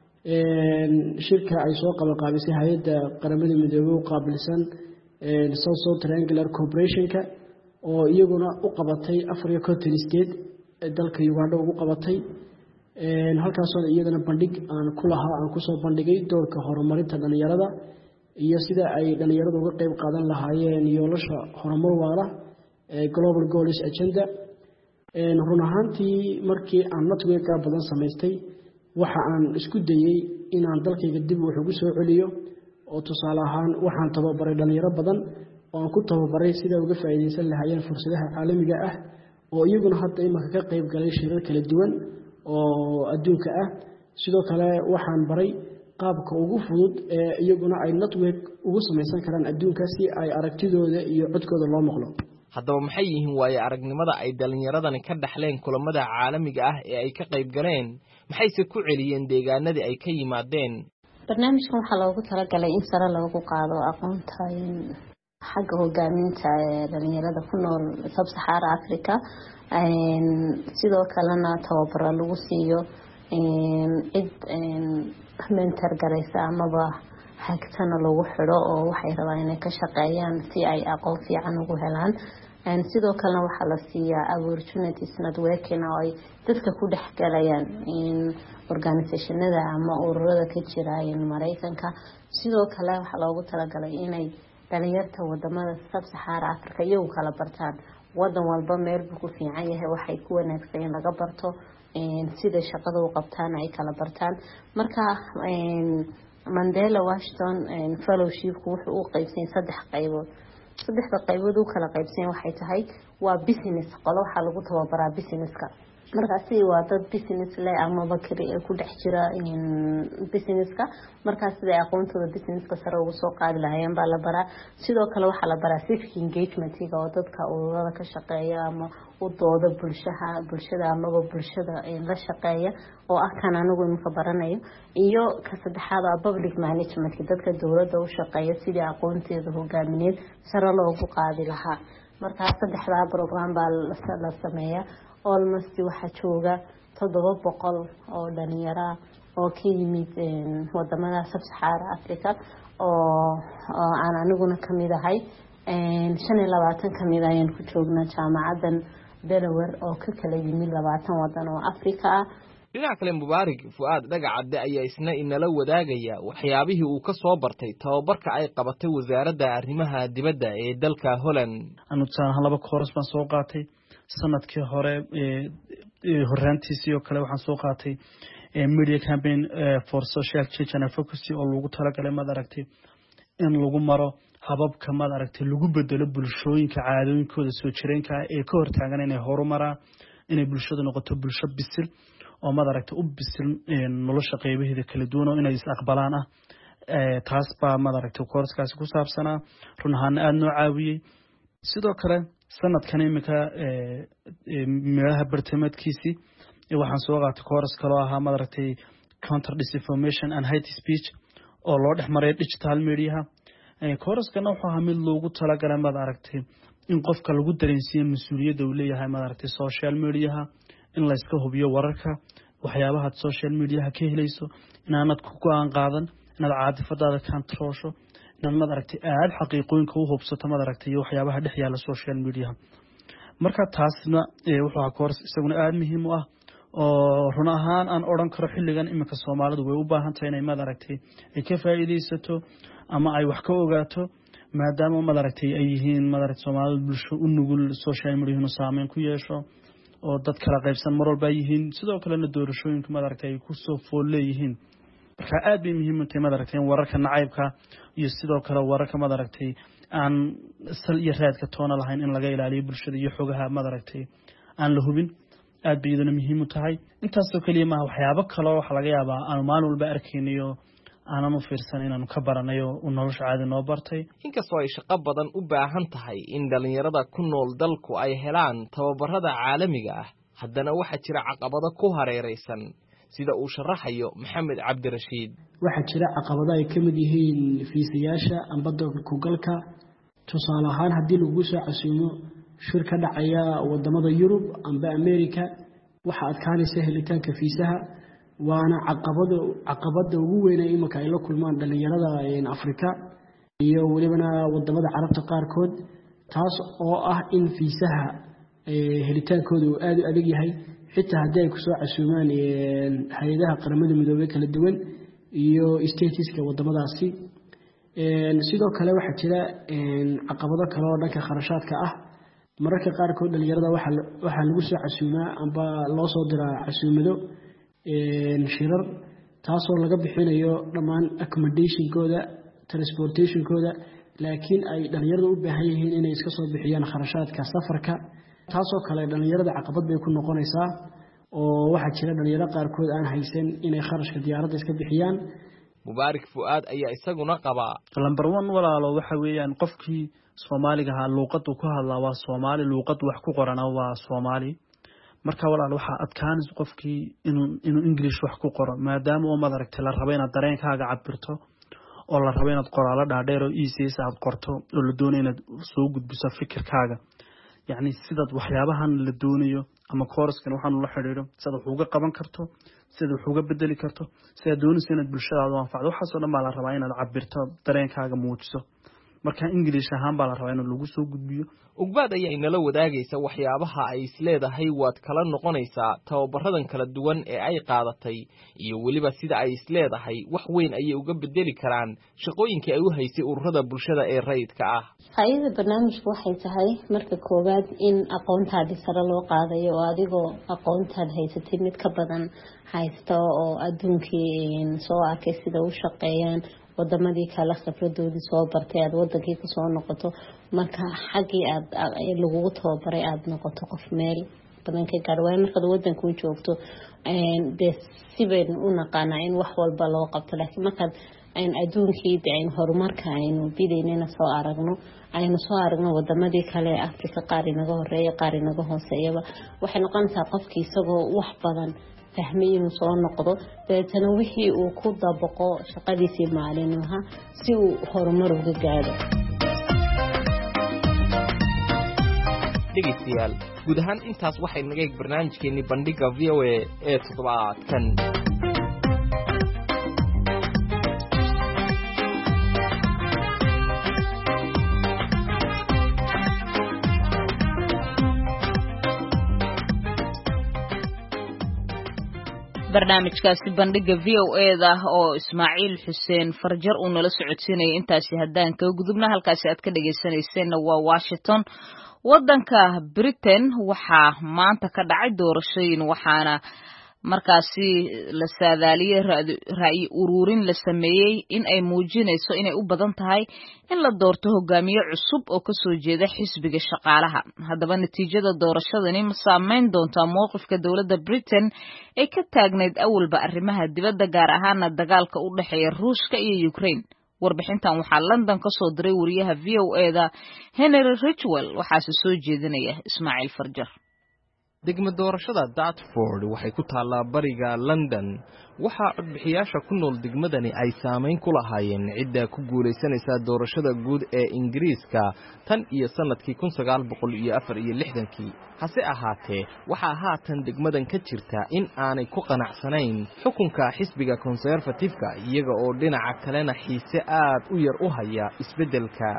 shirka ay soo qabanqaabisay hay'adda qaramada midoobay oo qaabilsan South Triangular Corporation-ka oo iyaguna u qabatay Africa state dalka Uganda ugu qabatay halkaas oo iyadana bandhig aan ku lahaa aan ku soo bandhigay doorka horumarinta dhalinyarada iyo sida ay dhalinyaradu uga qayb qaadan lahaayeen yoolasha horumar waara Global Goals Agenda run ahaantii markii aan network badan samaystay waxa aan isku dayay inaan dalkayga dib wax ugu soo celiyo oo tusaale ahaan waxaan tababaray dhalinyaro badan oo aan ku tababaray sida uga faa'iideysan lahaayeen fursadaha caalamiga ah oo iyaguna hadda imika ka qayb galay shirar kala duwan oo adduunka ah sidoo kale waxaan baray qaabka ugu fudud ee iyaguna ay network ugu samaysan karaan adduunka si ay aragtidooda iyo codkooda loo maqlo. haddaba maxay yihiin waaye aragnimada ay dhalinyaradani ka dhaxleen kulamada caalamiga ah ee ay ka qayb galeen maxayse ku celiyeen deegaanadii ay ka yimaadeen? barnaamijkan waxaa loogu talagalay in sare loogu qaado aqoonta xagga hogaaminta ee dhalinyarada ku nool sub-Sahara Africa sidoo kalena tababaro lagu siiyo cid mentor garaysa amaba hagtana lagu xidho oo waxay rabaan inay ka shaqeeyaan si ay aqoon fiican ugu helaan sidoo kalena waxaa la siiyaa opportunities networking oo ay dadka ku dhex galayaan organisationada ama ururada ka jira Mareykanka sidoo kale waxaa loogu talagalay inay dhalinyarta wadamada sub-Sahara Africa iyagu kala bartaan wadan walba meel buu ku fiican yahay waxay ku wanaagsan in laga barto sida shaqada u qabtaan ay kala bartaan marka Mandela Washington Fellowship wuxuu u qaybsan 3 qaybood saddexda qaybood uu kala qaybsan waxay tahay waa business qolo waxa lagu tababaraa businesska markaasi waa dad business leh ama bakri ku dhex jira businesska markaas sida aqoontooda businesska sare ugu soo qaadi lahaayeen baa la baraa sidoo kale waxa la baraa civic engagement oo dadka ururada ka shaqeeya ama u dooda bulshada ama bulshada la shaqeeya oo ah kan anagu imka baranayo iyo ka saddexaad public management dadka dawladda u shaqeeya sidii aqoonteeda hogaamineed sare loogu qaadi lahaa markaas saddexda program baa la sameeyaa almost waxa jooga 700 oo dhalinyaro oo ka yimid wadamada sub-Sahara Africa oo aan aniguna kamid ahay 25 kamid ayaan ku joognaa jaamacadan Delaware oo ka kala yimid 20 wadan oo Afrika ah. dhinaca kale Mubaarak Fuaad Dhagacade ayaa isna inala wadaagaya waxyaabihii uu ka soo bartay tababarka ay qabatay wasaaradda arrimaha dibadda ee dalka Holland. anu taan 2 course baan soo qaatay sanadkii hore horaantiisii oo kale waxaan soo qaatay media campaign for social change and advocacy oo lagu talagalay mad aragtay in lagu maro hababka mad aragtay lagu bedelo bulshooyinka caadooyinkooda soo jireenka ee ka hortaagan inay horumaraan inay bulshada noqoto bulsho bisil oo mad aragtay u bisil nolosha qaybaheeda kala duwan oo inay is aqbalaan taas baa mad aragtay course-kaasi ku saabsanaa run ahaan aad noo caawiyay sidoo kale sanadkan imika meelaha bartamaadkiisii waxaan soo qaatay course kale oo ahaa madaragtay counter disinformation and hate speech oo loo dhexmaray digital media course-kana wuxuu ahaa mid loogu talagalay madaragtay in qofka lagu dareensiiyo mas'uuliyadda uu leeyahay madaragtay social media in la iska hubiyo wararka waxyaabaha social media ka helayso inaanad ku go'aan qaadan inaad caadifadaada controlsho inaad madaragtay aad xaqiiqooyinka u hubsato madaragtay waxyaabaha dhex yaala social media marka taasna wuxuu ahaa course isaguna aad muhiim u ah oo run ahaan aan oran karo xilligan imika Soomaalidu way u baahan tahay inay madaragtay ay ka faa'iideysato ama ay wax ka ogaato maadaama madaragtay ay yihiin madaragtay Soomaalidu bulsho u nugul social media inuu saameyn ku yeesho oo dad kala qaybsan mar walba yihiin sidoo kale doorashooyinka madaragtay ay ku soo fool leeyihiin marka aad bay muhiim u tahay madaragtay wararka nacaybka iyo sidoo kale wararka madaragtay aan sal iyo raadka toona lahayn in laga ilaaliyo bulshada iyo xogaha madaragtay aan la hubin aad bay idin muhiim u tahay intaas oo kaliya ma waxyaabo kale oo waxa laga yaabaa aan maalin walba arkeynayo aanan u fiirsan inaan ka baranayo oo nolosha caadi noo bartay inkastoo ay shaqo badan u baahan tahay in dhalinyarada ku nool dalku ay helaan tababarada caalamiga ah haddana waxa jira caqabado ku hareeraysan sida uu sharaxayo Maxamed Cabdirashiid waxa jira caqabado ay kamid yihiin fiisayaasha amba ku galka tusaale ahaan hadii lagu soo casuumo shirka dhacaya wadamada Yurub amba America waxa adkaanaysa helitaanka fiisaha waana caqabada ugu weyn ee imika ay la kulmaan dhalinyarada Afrika iyo waliba wadamada Carabta qaarkood taas oo ah in fiisaha helitaankoodu aad u adag yahay xitaa haddii ay ku soo casuumaan hay'adaha qaramada midoobay kala duwan iyo stateska wadamadaasi sidoo kale waxa jira caqabado kale oo dhanka kharashaadka ah mararka qaarkood dhalinyarada waxa lagu soo casuumaa amba loo soo diraa casuumado shirar taasoo laga bixinayo dhammaan accommodationkooda transportationkooda laakiin ay dhalinyaradu u baahan yihiin inay iska soo bixiyaan kharashaadka safarka taasoo kale dhalinyarada caqabad bay ku noqonaysaa oo waxaa jira dhalinyaro qaarkood aan haysan inay kharashka diyaaradda iska bixiyaan mubaarak fu'aad ayaa isaguna qabaa lambar 1 walaalo waxa weeyaan qofkii Soomaaliga ha luuqadu ku hadlaa waa Soomaali luuqad wax ku qorana waa Soomaali marka walaal waxa adkaanaysa qofkii inuu English wax ku qoro maadaama uu madaragtay la rabo inaad dareenkaaga cabirto oo la rabo inaad qoraalo dhaadheer oo easy aad qorto oo la doonayo inaad soo gudbiso fikirkaaga yani sidaad waxyaabahan la doonayo ama course-kan waxaan la xiriiro sida wax uga qaban karto sida wax uga bedeli karto sida doonayso inaad bulshadaada u anfacdo waxa soo dhan baa la rabaa inaad cabirto dareenkaaga muujiso marka English ahaan baa la rabaa in lagu soo gudbiyo Ugbaad ayaa inala wadaagaysa waxyaabaha ay isleedahay waad kala noqonaysaa tababaradan kala duwan ee ay qaadatay iyo waliba sida ay isleedahay wax weyn ayay uga bedeli karaan shaqooyinka ay u haysay ururada bulshada ee rayidka ah faa'iidada barnaamijku waxay tahay marka koowaad in aqoontaada sare loo qaadayo oo adigoo aqoontaada haysatid mid ka badan haysto oo adduunkii soo arkay sida u shaqeeyaan wadamadii kala khibradoodii soo bartay aad wadankii ku soo noqoto marka xaqii aad lagu tababaray aad noqoto qof meel badan ka gaarway marka wadanku joogto sibeen u naqaanaa in wax walba loo qabto laakiin marka adduunkii deen horumarka aynu bideynina soo aragno wadamadii kale ee Afrika qaar inaga horeeya qaar inaga hooseeyaba waxay noqonaysaa qofkii isagoo wax badan fahmay inuu soo noqdo deetana wixii uu ku dabaqo shaqadiisii maalinlaha si uu horumar uga gaaro dhegeystayaal guud ahaan intaas waxay naga eeg barnaamijkeennii bandhiga VOA ee toddobaadkan barnaamijkaasi bandhiga VOA-da oo Ismaaciil Xuseen Farjar uu nala socodsiinay intaasi haddaan ka gudubna halkaasi aad ka dhageysanayseen waa Washington wadanka Britain waxaa maanta ka dhacay doorashooyin waxaana markaasi la saadaaliyay ra'yi ururin la sameeyay in ay muujinayso inay u badan tahay in la doorto hogaamiye cusub oo ka soo jeeda xisbiga shaqaalaha haddaba natiijada doorashadani ma saameyn doontaa mowqifka dawladda Britain ee ka taagneyd awalba arrimaha dibadda gaar ahaan dagaalka u dhaxeeya Ruushka iyo Ukraine warbixintan waxaa London ka soo diray wariyaha VOA-da Henry Ridgwell waxaase soo jeedinaya Ismaaciil Farjar degmo doorashada Dartford waxay ku taallaa bariga London waxaa codbixiyaasha ku nool degmadani ay saameyn ku lahaayeen cidda ku guulaysanaysa doorashada guud ee Ingiriiska tan iyo sanadkii 1964 hase ahaatee waxaa haatan degmadan ka jirta in aanay ku qanacsanayn xukunka xisbiga Conservative-ka iyaga oo dhinaca kalena xiise aad u yar u haya isbedelka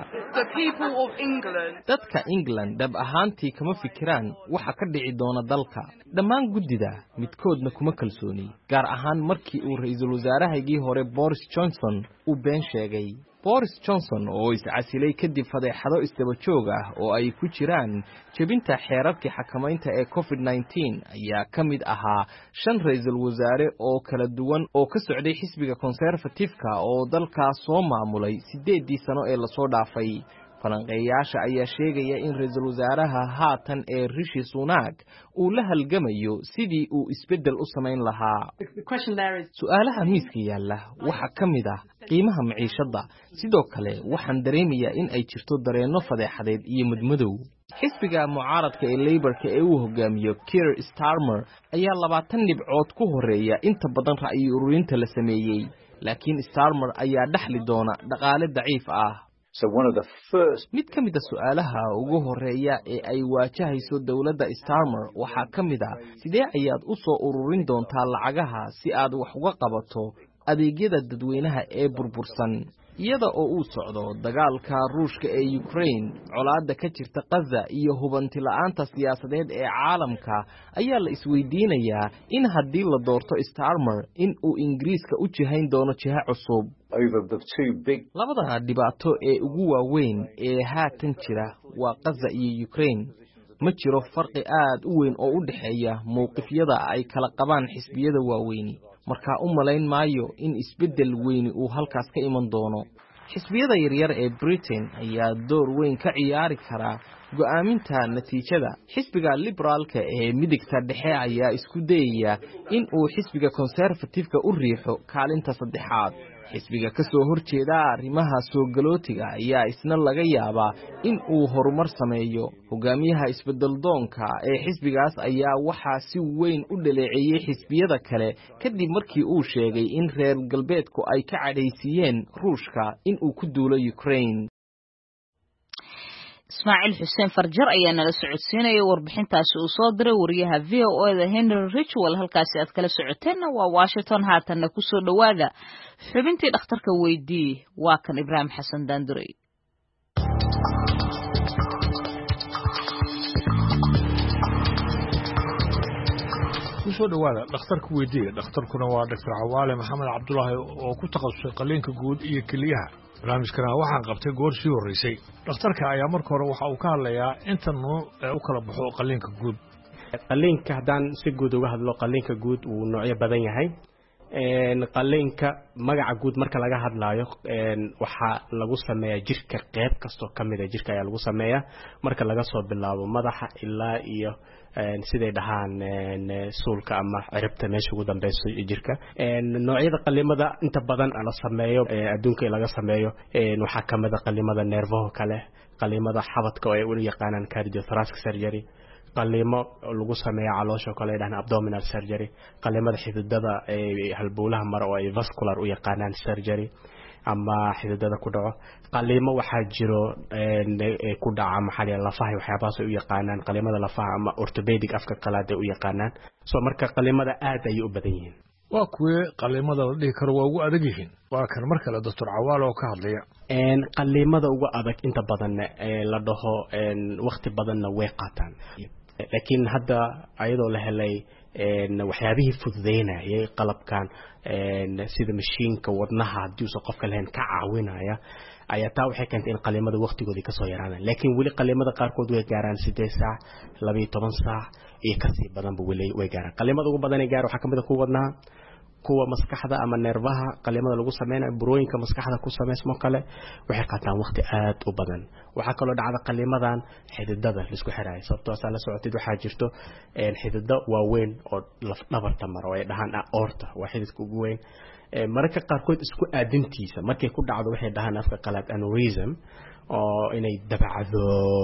dadka England dab ahaantii kama fikiraan waxa ka dhici doona dalka dhammaan guddida midkoodna kuma kalsooni gaar ahaan markii uu ra'iisul wasaarahagii hore Boris Johnson uu been sheegay Boris Johnson oo iscasilay kadib fadeexado isdaba joog ah oo ay ku jiraan jebinta xeerarkii xakamaynta ee COVID-19 ayaa ka mid ahaa 5 ra'iisul wasaare oo kala duwan oo ka socday xisbiga Conservative-ka oo dalkaas soo maamulay 8 sano ee la soo dhaafay falanqeeyaasha ayaa sheegaya in ra'iisul wasaaraha haatan ee Rishi Sunak uu la halgamayo sidii uu isbedel u samayn lahaa su'aalaha miiska yaalla waxa ka mid ah qiimaha maciishada sidoo kale waxaan dareemayaa in ay jirto dareenno fadeexadeed iyo mudmadow xisbiga mucaaradka ee Labour-ka ee uu hogaamiyo Keir Starmer ayaa 20 dhibcood ku horeeya inta badan ra'yi ururinta la sameeyay laakiin Starmer ayaa dhaxli doona dhaqaale daciif ah mid ka mid ah su'aalaha ugu horeeya ee ay waajahayso dawladda Starmer waxaa ka mid ah sidee ayaad u soo ururin doontaa lacagaha si aad wax uga qabato adeegyada dadweynaha ee burbursan iyada oo uu socdo dagaalka Ruushka ee Ukraine colaadda ka jirta Gaza iyo hubanti la'aanta siyaasadeed ee caalamka ayaa la isweydiinayaa in haddii la doorto Starmer in uu Ingiriiska u jihayn doono jiha cusub labada dhibaato ee ugu waaweyn ee haatan jira waa Gaza iyo Ukraine ma jiro farqi aad u weyn oo u dhexeeya mowqifyada ay kala qabaan xisbiyada waaweyni markaa u malayn maayo in isbeddel weyni uu halkaas ka iman doono xisbiyada yaryar ee Britain ayaa door weyn ka ciyaari kara go'aaminta natiijada xisbiga liberaalka ee midigta dhexe ayaa isku dayaya in uu xisbiga conservative-ka u riixo kaalinta saddexaad xisbiga ka soo horjeeda arrimaha soo galootiga ayaa isna laga yaabaa in uu horumar sameeyo hogaamiyaha isbedel doonka ee xisbigaas ayaa waxaa si weyn u dhaleeceeyay xisbiyada kale kadib markii uu sheegay in reer galbeedku ay ka cadhaysiiyeen ruushka in uu ku duulo Ukraine Ismaaciil Xuseen Farjar ayaa nala socodsiinaya warbixintaasi uu soo diray wariyaha VOA Henry Ridgwell halkaasi aad kala socoteen waa Washington haatanna ku soo dhawaada xubintii dhakhtarka weydii waa kan Ibraahim Xasan Daanduray ku soo dhawaada dhakhtarka weydii dhakhtarkuna waa Dr. Cawaale Maxamed Cabdullaahi oo ku takhasusay qaliinka guud iyo kaliyaha barnaamijkana waxaan qabtay goor sii horeysay dhakhtarka ayaa marka hore waxa uu ka hadlayaa inta nooc ee u kala baxo qaliinka guud qaliinka haddaan si guud uga hadlo qaliinka guud uu noocyo badan yahay qaliinka magaca guud marka laga hadlaayo waxaa lagu sameeyaa jirka qayb kastoo ka mid ah jirka ayaa lagu sameeyaa marka laga soo bilaabo madaxa ilaa iyo siday dhahaan suulka ama ciribta meesha ugu dambeyso jirka noocyada qalimada inta badan la sameeyo adduunka laga sameeyo waxaa ka mid ah qalimada neerfaha kale qalimada xabadka oo ay u yaqaanaan cardiothoracic surgery qalimo lagu sameeyo caloosha kale ay dhahaan abdominal surgery qalimada xididada halbowlaha mara oo ay vascular u yaqaanaan surgery ama xididada ku dhaco qalimo waxaa jiro ku dhaca maxalliga lafaha waxyaabahaas ay u yaqaanaan qalimada lafaha ama orthopedic afka qalaad ay u yaqaanaan soo marka qalimada aad ay u badan yihiin waa kuwee qalimada la dhihi karo waa ugu adag yihiin waa kan mar kale Dr. Cawaale oo ka hadlaya qalimada ugu adag inta badan la dhaho waqti badanna way qaataan laakiin hadda ayadoo la helay waxyaabihii fududeynayay qalabkan sida mashiinka wadnaha haddii uusan qofka lahayn ka caawinaya ayaa taa waxay keentay in qalimada waqtigoodii kasoo yaraadaan laakiin weli qalimada qaarkood way gaaraan 8 saac 12 saac iyo kasii badanba weli way gaaraan qalimada ugu badan ee gaar waxaa kamid ah kuwa wadnaha kuwa maskaxda ama neerfaha qalimada lagu sameeyo burooyinka maskaxda ku sameysmo kale waxay qaataan waqti aad u badan waxa kale oo dhacda qalimadan xididada la isku xirayo sababtoo ah la socotid waxa jirto xididada waaweyn oo laf dhabarta maro ay dhahaan aorta waa xididka ugu weyn mararka qaarkood isku aadintiisa markay ku dhacdo waxay dhahaan afka qalaad aneurysm oo inay dabacdo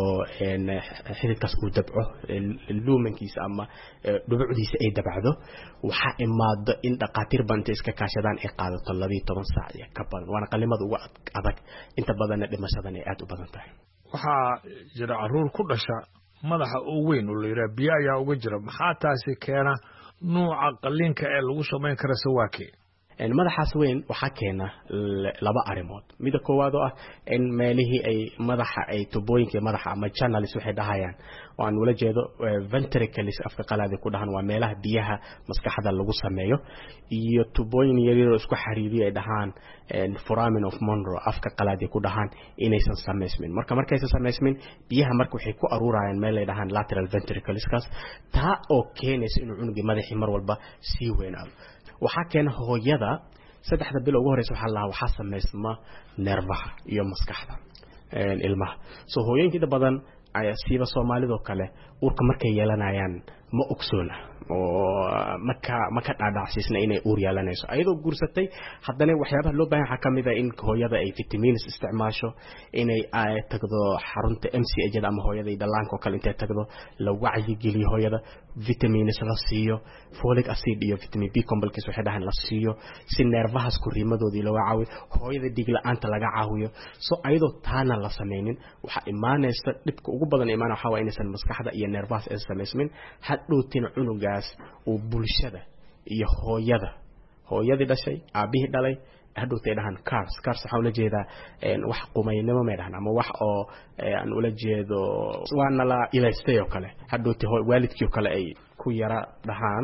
xididkaas uu dabco luumankiisa ama dhubucdiisa ay dabacdo waxa imaado in dhaqaatiir banta iska kaashadaan ay qaadato 12 saac iyo ka badan waana qalimada ugu adag inta badan dhimashadan ay aad u badan tahay waxaa jira caruur ku dhasha madaxa oo weyn oo la yiraahdo biyo ayaa uga jira maxaa taasi keena nooca qaliinka ee lagu sameyn karo sawaaki madaxaas weyn waxa keena laba arimood mid koowaad oo ah in meelihii ay madaxa ay tubooyinka madaxa ama channels waxay dhahayaan oo aan wala jeedo ventricles afka qalaad ku dhahan waa meelaha biyaha maskaxda lagu sameeyo iyo tubooyin yaryar oo isku xariiriyo ay dhahaan foramen of Monroe afka qalaad ku dhahan inaysan sameysmin markaysan sameysmin biyaha marka waxay ku aruurayaan meel ay dhahaan lateral ventricles kaas taa oo keenaysa inuu cunuga madaxii mar walba sii weynaado waxa keena hooyada saddexda bil ugu horeysa waxa sameysma neerfaha iyo maskaxda ilmaha soo hooyinka badan ay siiba Soomaalida kale uurka markay yeelanayaan ma ogsoona oo maka dhaadhacsisna inay uur yeelanayso ayadoo guursatay haddana waxyaabaha loo baahan yahay kamid ah in hooyada ay vitamins isticmaasho inay tagdo xarunta MCH ama hooyada dhalaanka kale intay tagdo la wacyi geliyo hooyada vitamins la siiyo folic acid iyo vitamin B complex waxay dhahan la siiyo si neerfahaas kuriimadoodii loo caawiyo hooyada dhiig la'aanta laga caawiyo soo ayadoo taana la sameeynin waxa imaanaysa dhibka ugu badan waxa waa inaysan maskaxda iyo neerfahaas ay sameysmin hadhowtina cunugaas oo bulshada iyo hooyadii dhashay aabihii dhalay hadhowtay dhahan cars waxa ula jeedaa wax qumaynimo ma dhahan ama wax oo aan ula jeedo waana la ilaystay oo kale hadhowtay waalidkii kale ay ku yara dhahaan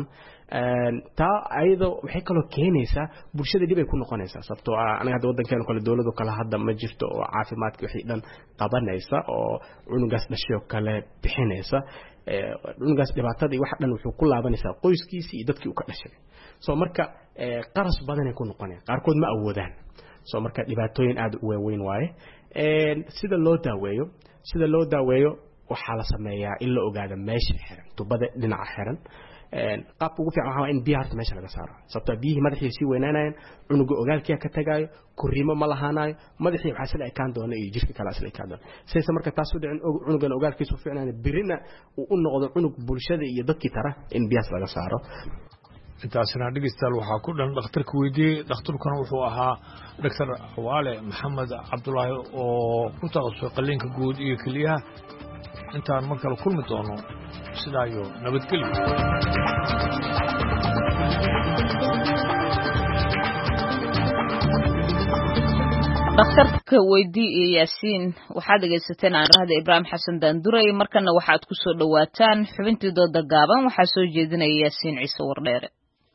taa ayada waxay kaloo keenaysaa bulshada dib ay ku noqonaysaa sababtoo ah anaga hadda waddankeenu kale dowladu kale hadda ma jirto oo caafimaadka wixii dhan qabanaysa oo cunugaas dhashay oo kale bixinaysa cunugaas dhibaatadii wax dhan wuxuu ku laabanaysaa qoyskiisii iyo dadkii uu ka dhashay soo marka qaras badan ay ku noqonayaan qaarkood ma awoodaan soo marka dhibaatooyin aad u waaweyn waaye sida loo daaweeyo waxaa la sameeyaa in la ogaado meesha xiran tubada dhinaca xiran qaabka ugu fiican waxaa in biyaha horta meesha laga saaro sababtoo biyihii madaxii sii weynaanayaan cunuga ogaalkiia ka tagaayo kuriimo ma lahaanayo madaxii waxaa isla ekaan doona iyo jirka kale isla ekaan doona sidaysa marka taas u dhicin cunugan ogaalkiisu fiicnaana birina uu u noqdo cunug bulshada iyo dadkii tara in biyahaas laga saaro intaasina dhegeystayaal waxaa ku dhan dhakhtarka weydiiyey dhakhtarkuna wuxuu ahaa doctor Cawaale Maxamed Cabdulaahi oo ku takhasusay qalliinka guud iyo keliyaha intaan mar kale kulmi doono sidaa iyo nabadgelyo dhakhtarka weydii iyo yaasiin waxaad dhegaysateen aanrahda Ibraahim Xasan Daanduray markana waxaad ku soo dhawaataan xubintii dooda gaaban waxaa soo jeedinaya Yaasiin Ciise Wardheere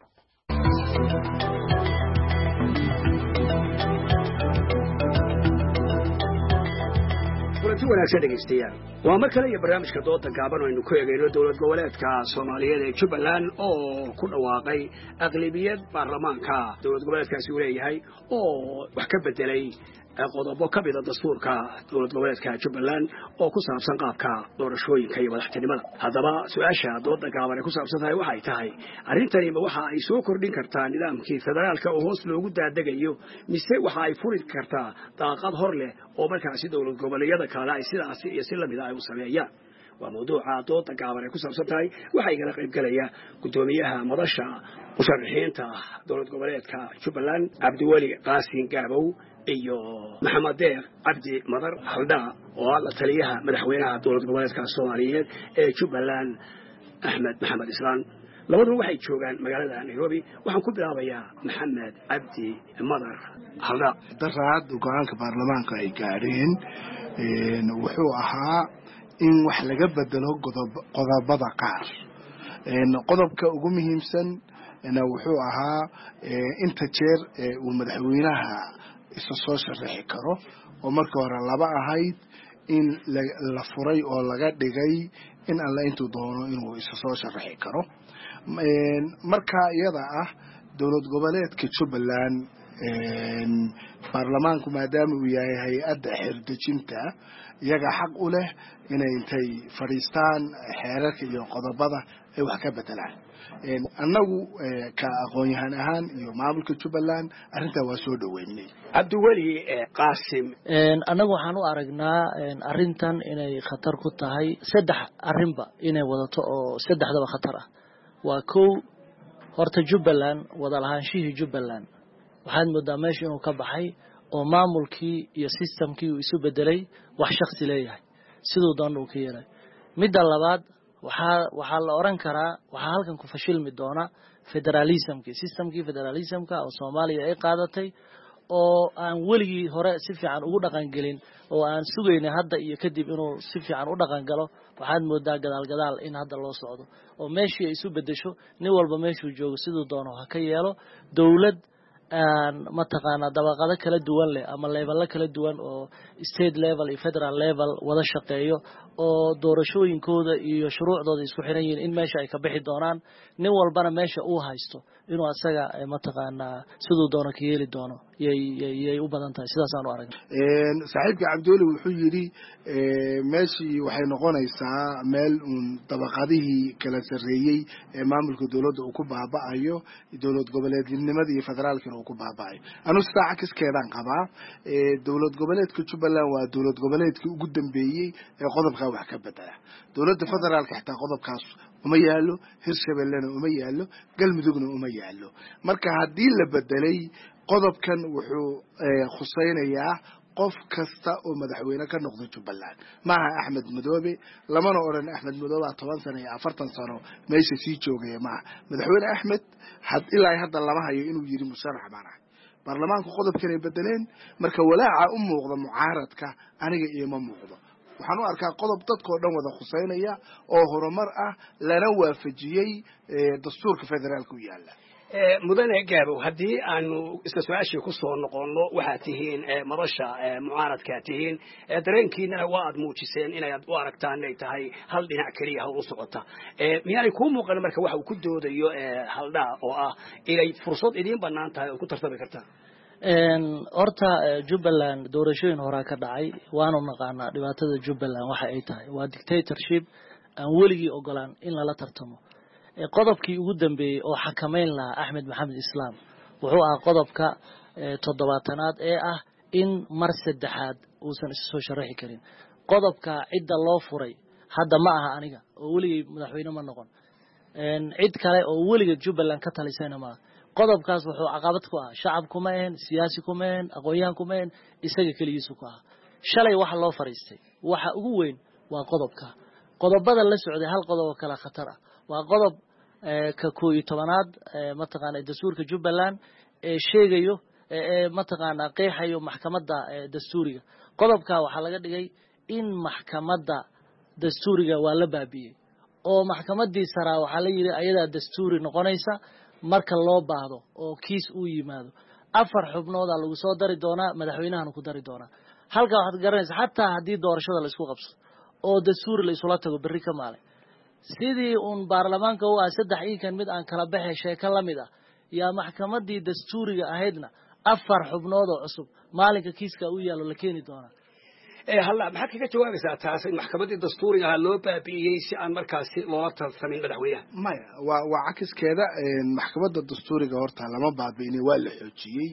wanaagsan dhegeystayaal waa mar kale iyo barnaamijka dooda gaaban oo aynu ku eegayno dowlad goboleedka Soomaaliyeed ee Jubbaland oo ku dhawaaqay aqlabiyad baarlamaanka dowlad goboleedkaasi uu leeyahay oo wax ka bedelay qodobo ka mid ah dastuurka dowlad goboleedka Jubbaland oo ku saabsan qaabka doorashooyinka iyo madaxtinimada haddaba su'aasha dooda gaaban ee ku saabsan tahay waxay tahay arrintani ma waxa ay soo kordhin kartaa nidaamkii federaalka oo hoos loogu daadagayo mise waxa ay furin kartaa daaqad hor leh oo markaasi dowlad goboleedyada kale ay sidaas iyo si lamid ah u sameeyaan waa mawduuca dooda gaaban ee ku saabsan tahay waxa ay kala qayb galaya gudoomiyaha madasha musharaxiinta dowlad goboleedka Jubbaland Cabdiwali Qaasin Gaabow iyo Maxamed Deeq Cabdi Madar Haldha oo la taliyaha madaxweynaha dowlad goboleedka Soomaaliyeed ee Jubbaland Axmed Maxamed Islaan labaduba waxay joogaan magaalada Nairobi waxaan ku bilaabayaa Maxamed Cabdi Madar Haldha daraad go'aanka baarlamaanka ay gaareen wuxuu ahaa in wax laga bedelo qodobada qaar qodobka ugu muhiimsan wuxuu ahaa inta jeer uu madaxweynaha isa soo sharaxi karo oo markii hore laba ahayd in la furay oo laga dhigay in alla intuu doono inuu isa soo sharaxi karo marka iyada ah dowlad goboleedka Jubbaland baarlamaanku maadaama uu yahay hay'adda xeerdejinta iyaga xaq u leh inay intay fadhiistaan xeerarka iyo qodobada ay wax ka bedelaan annagu ka aqoon-yahan ahaan iyo maamulka Jubbaland arrintaa waa soo dhaweynay Cabdiwali Qaasim annagu waxaan u aragnaa arrintan inay khatar ku tahay saddex arrinba inay wadato oo saddexdaba khatar ah waa kow horta Jubbaland wada lahaanshihii Jubbaland waxaad moodaa meesha inuu ka baxay oo maamulkii iyo systemkii uu isu bedelay wax shakhsi leeyahay sidoo doon uu ka yeelay midda labaad waxaa la oran karaa waxaa halkan ku fashilmi doona systemkii federalismka oo Soomaaliya ay qaadatay oo aan weligii hore si fiican ugu dhaqan gelin oo aan sugaynay hadda iyo kadib inuu si fiican u dhaqan galo waxaad moodaa gadaal in hadda loo socdo oo meeshii ay isu bedesho nin walba meeshuu joogo sidoo doono ha ka yeelo dawlad mataqaana dabaqado kala duwan leh ama level kala duwan oo state level iyo federal level wada shaqeeyo oo doorashooyinkooda iyo shuruucdooda isku xiran yihiin in meesha ay ka bixi doonaan nin walbana meesha uu haysto inuu asaga mataqaana sidoo doono ka yeeli doono yay u badan tahay sidaas aan u aragnay saaxiibka Cabdiwali wuxuu yiri meeshii waxay noqonaysaa meel dabaqadihii kala sareeyay ee maamulka dawladda uu ku baaba'ayo dawlad goboleednimada iyo federaalka uu ku baaba'ayo anu saaca kiskeedaan qabaa dawlad goboleedka Jubbaland waa dawlad goboleedkii ugu dambeeyay ee qodobka wax ka bedela dawladda federaalka xitaa qodobkaas uma yaalo Hirshabeellena uma yaalo Galmudugna uma yaalo marka hadii la bedelay qodobkan wuxuu khusaynayaa qof kasta oo madaxweyne ka noqdo Jubbaland maaha Axmed Madoobe lamana oran Axmed Madoobe 10 sano iyo 40 sano meesha sii joogay maaha madaxweyne Axmed ilaa hadda lama hayo inuu yiri musharax baan baarlamaanku qodobkan ay bedeleen marka walaaca u muuqda mucaaradka aniga iyo ma muuqdo waxaan u arkaa qodob dadkoo dhan wada khuseynaya oo horumar ah lana waafajiyey dastuurka federaalka u yaala mudane gaabow haddii aanu isla su-aashii ku soo noqonno waxaad tihiin madasha mucaaradkaa tihiin dareenkiinana waa aad muujiseen inaad u aragtaan inay tahay hal dhinac keliya hawl u socota miyaanay kuu muuqan marka waxa uu ku doodayo haldhaa oo ah inay fursad idiin bannaan tahay oo ku tartami kartaan horta Jubbaland doorashooyin horaa ka dhacay waanu naqaanaa dhibaatada Jubbaland waxa ay tahay waa dictatorship aan weligii ogolaan in lala tartamo qodobkii ugu dambeeyay oo xakameyn lahaa Axmed Maxamed Islaam wuxuu ahaa qodobka 7aad ee ah in mar saddexaad uusan isu soo sharaxi karin qodobka cidda loo furay hadda ma aha aniga oo weligii madaxweyne ma noqon cid kale oo weliga Jubbaland ka talisayna ma qodobkaas wuxuu caqabad ku ah shacabku ma ahan siyaasi kuma ahan aqoonyahan kuma ahan isaga kaligiisu ku ah shalay waxa loo fariistay waxa ugu weyn waa qodobada la socday hal qodob kala khatar ah waa qodob ka 11aad mataqaana dastuurka Jubbaland ee sheegayo mataqaana qeexayo maxkamadda dastuuriga qodobka waxa laga dhigay in maxkamadda dastuuriga waa la baabiyay oo maxkamaddii sare waxa la yiri ayada dastuuri noqonaysa marka loo baahdo oo kiis uu yimaado 4 xubnood lagu soo dari doonaa madaxweynaha ku dari doonaa halka waxaad garanaysaa hatta hadii doorashada la isku qabso oo dastuur la isula tago berri ka maalin sidii baarlamaanka oo 3 kan mid aan kala baxay sheeka la mid ah yaa maxkamaddii dastuuriga ahaydna 4 xubnood oo cusub maalinka kiiska uu yaalo la keeni doonaa halla maxaad kaga jawaabaysaa taas in maxkamaddii dastuuriga loo baabiyey si aan markaasi loola tartamin madaxweynaha maya waa cakiskeeda maxkamadda dastuuriga horta lama baabi'in waa la xoojiyey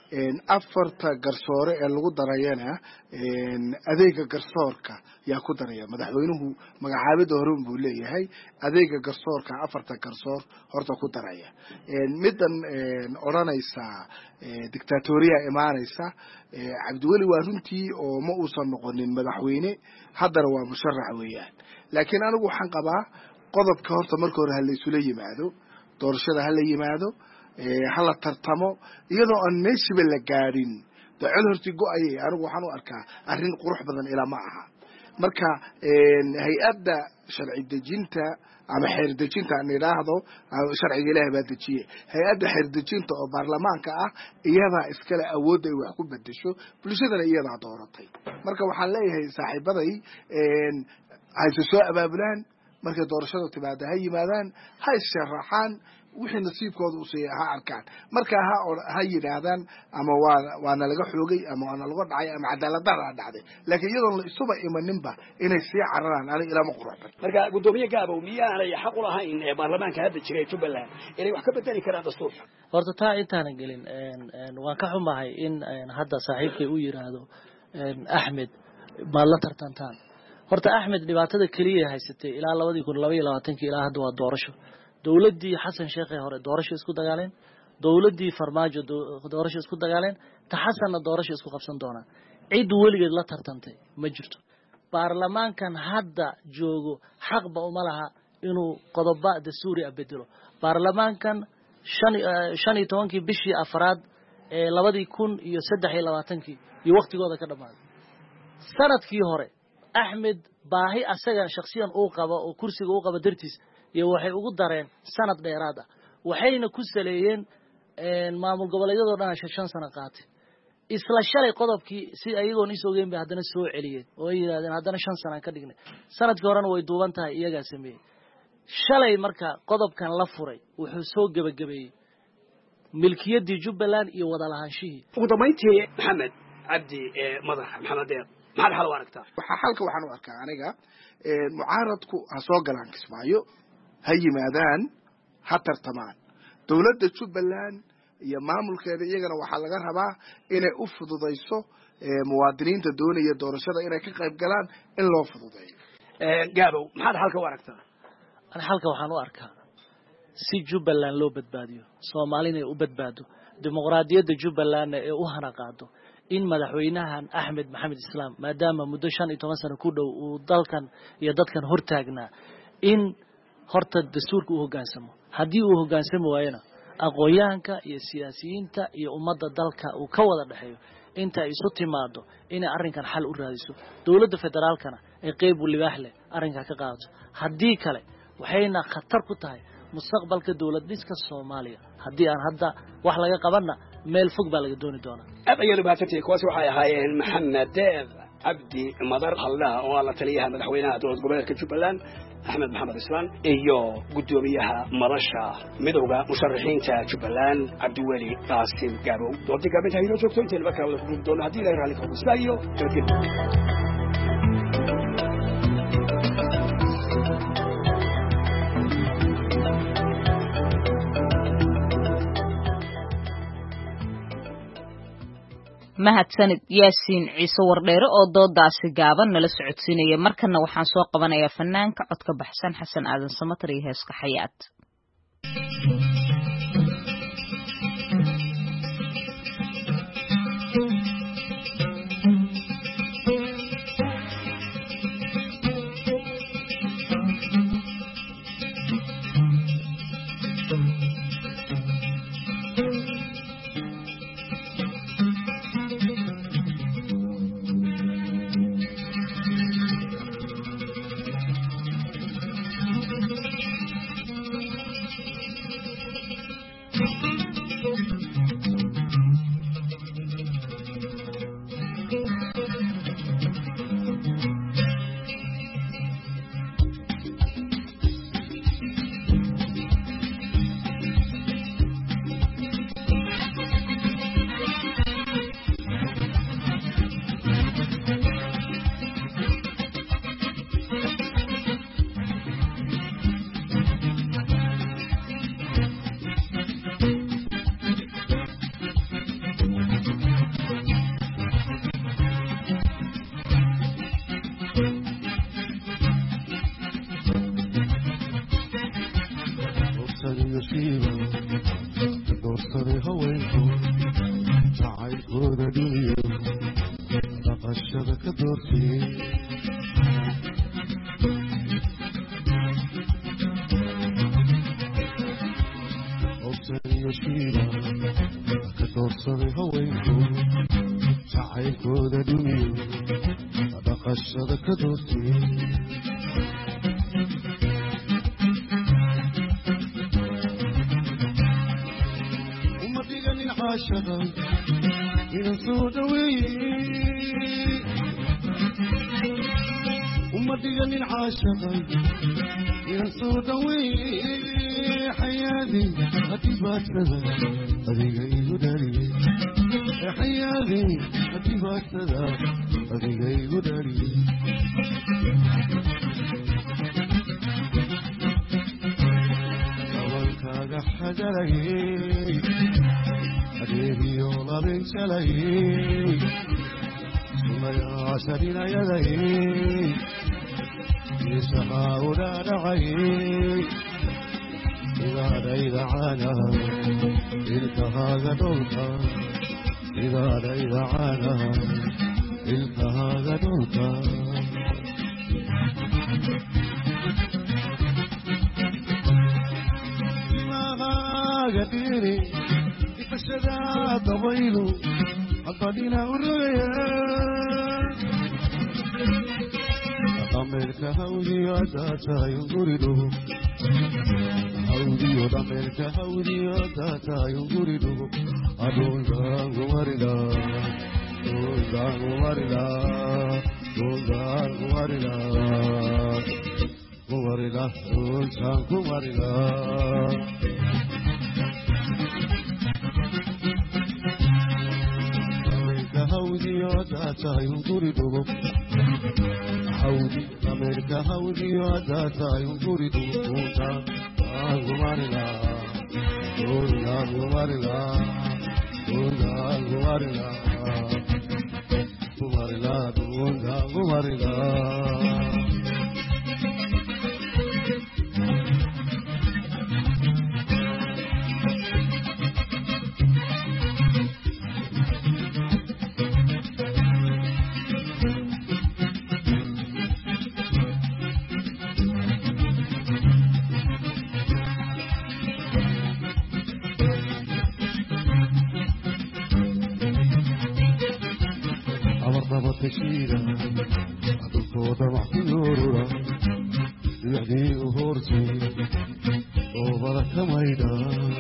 4 garsoore ee lagu darayana adeega garsoorka yaa ku daraya madaxweynuhu magacaabida hore buu leeyahay adeega garsoorka 4 garsoor horta ku daraya midan oranaysa dictatoriya imaanaysa cabdiweli waa runtii oo ma uusan noqonin madaxweyne haddana waa musharax weeyaan laakiin anigu waxaan qabaa qodobka horta marka hore hala isula yimaado doorashada hala yimaado hala tartamo iyadoo aan meeshiba la gaadhin dacwad horti go'ayay anigu waxaan u arkaa arrin qurux badan ilaa ma aha marka hay-adda sharci dejinta ama xeer dejinta aan idhaahdo sharciga ilaahay baa dejiye hay-adda xeer dejinta oo baarlamaanka ah iyadaa iskale awoodda ay wax ku bedesho bulshadana iyadaa dooratay marka waxaan leeyahay saaxiibaday hayse soo abaabulaan markay doorashada timaada ha yimaadaan ha issharaxaan wixii nasiibkooda u siiyay ha arkaan marka ha yidhaahdaan ama waana laga xoogay ama waana laga dhacay ama cadaalad darra dhacday laakiin iyadoon la isuba imaninba inay sii cararaan aniga ilama quruxban marka gudoomiye gaabow miyaanay xaq u lahayn baarlamaanka hadda jiray Jubbaland inay wax ka bedeli karaan dastuurka horta taa intaanan gelin waan ka xumahay in hadda saaxiibkay u yiraahdo Axmed ma la tartantaan horta Axmed dhibaatada kaliya haysatay ilaa 2022 ilaa hadda waa doorasho dawladdii Xasan Sheekh hore doorasho isku dagaaleen dawladdii Farmaajo doorasho isku dagaaleen ta Xasanna doorasho isku qabsan doona cid weligeed la tartantay ma jirto baarlamaankan hadda joogo xaqba uma laha inuu qodobo dastuuri bedelo baarlamaankan 15 bishii afraad ee 2023 iyo waqtigooda ka dhamaaday sanadkii hore Axmed baahi asaga shakhsiyan uu qabo oo kursiga uu qabo dartiis iyo waxay ugu dareen sanad dheeraad ah waxayna ku saleeyeen maamul goboleedyada dhan 5 sano qaatay isla shalay qodobkii si ayagoon isoogeyn bay haddana soo celiyeen oo ay yiraahdeen haddana 5 sano ka dhignay sanadkii horena way duuban tahay iyaga sameeyay shalay marka qodobkan la furay wuxuu soo gabagabeeyay milkiyadii Jubbaland iyo wada lahaanshihii ugu dambeyntii Maxamed Cabdi madax Maxamed Deeq maxaad xal u aragtaa halka waxaan u arkaa aniga mucaaradku ha soo galaan Kismaayo ha yimaadaan ha tartamaan dawladda Jubbaland iyo maamulkeeda iyagana waxaa laga rabaa inay u fududayso muwaadiniinta doonaya doorashada inay ka qayb galaan in loo fududeeyo gaabow maxaad halka u aragtaa halka waxaan u arkaa si Jubbaland loo badbaadiyo Soomaalina ay u badbaado dimuqraadiyadda Jubbaland ee u hana qaado in madaxweynahan Axmed Maxamed Islaam maadaama muddo 15 sano ku dhow uu dalkan iyo dadkan hortaagnaa in horta dastuurka uu hoggaansamo hadii uu hoggaansamo waayana aqoonyahanka iyo siyaasiyiinta iyo ummadda dalka uu ka wada dhaxeeyo inta ay isu timaado in arrinkan xal u raadiso dawladda federaalkana ay qeyb libaax leh arrinka ka qaadato haddii kale waxayna khatar ku tahay mustaqbalka dawlad dhiska Soomaaliya haddii aan hadda wax laga qabanna meel fog baa laga dooni doonaa aad ayay baatay kuwaas waxay ahaayeen Maxamed Deeq Cabdi Madar Hallah oo la taliyaha madaxweynaha dowlad goboleedka Jubbaland Axmed Maxamed Islaan iyo gudoomiyaha madasha midowga musharaxiinta Jubbaland Cabdiweli Qaasim Gaabo doodii gabadha inoo joogto inta la kala wada doona haddii la raali ka kusbaayo mahadsanid yaasiin ciise wardheere oo doodaasi gaaban nala socodsiinaya markana waxaan soo qabanayaa fanaanka codka baxsan xasan aadan samatar iyo heeska xayaat أبرب تشيرا أدوكو دمع في نورا يعني أهورتي وبرك ميدا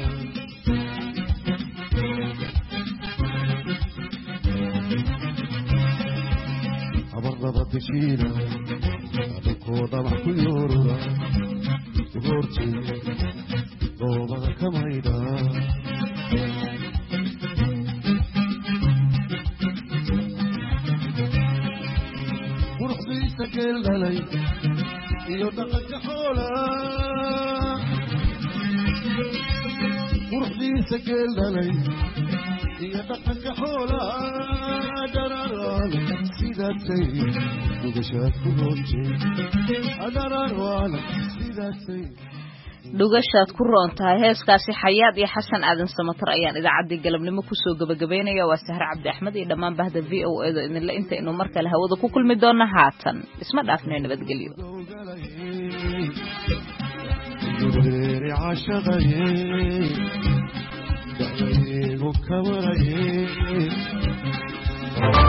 أبرب تشيرا أدوكو دمع في نورا أهورتي وبرك ميدا سكيل دلي يودقك حولا ورحدي سكيل دلي يودقك حولا دراران سيداتي دوغشات كلونتي دراران سيداتي dhugashaad ku roon tahay heeskaasi xayaad iyo xasan aadan samatar ayaan idaacaddii galabnimo kusoo gabagabeynaya waa sahar cabdi axmed iyo dhammaan bahda v o a da idinla inta inuu mar kale hawada ku kulmi doono haatan isma dhaafnay nabadgelyo عاشقي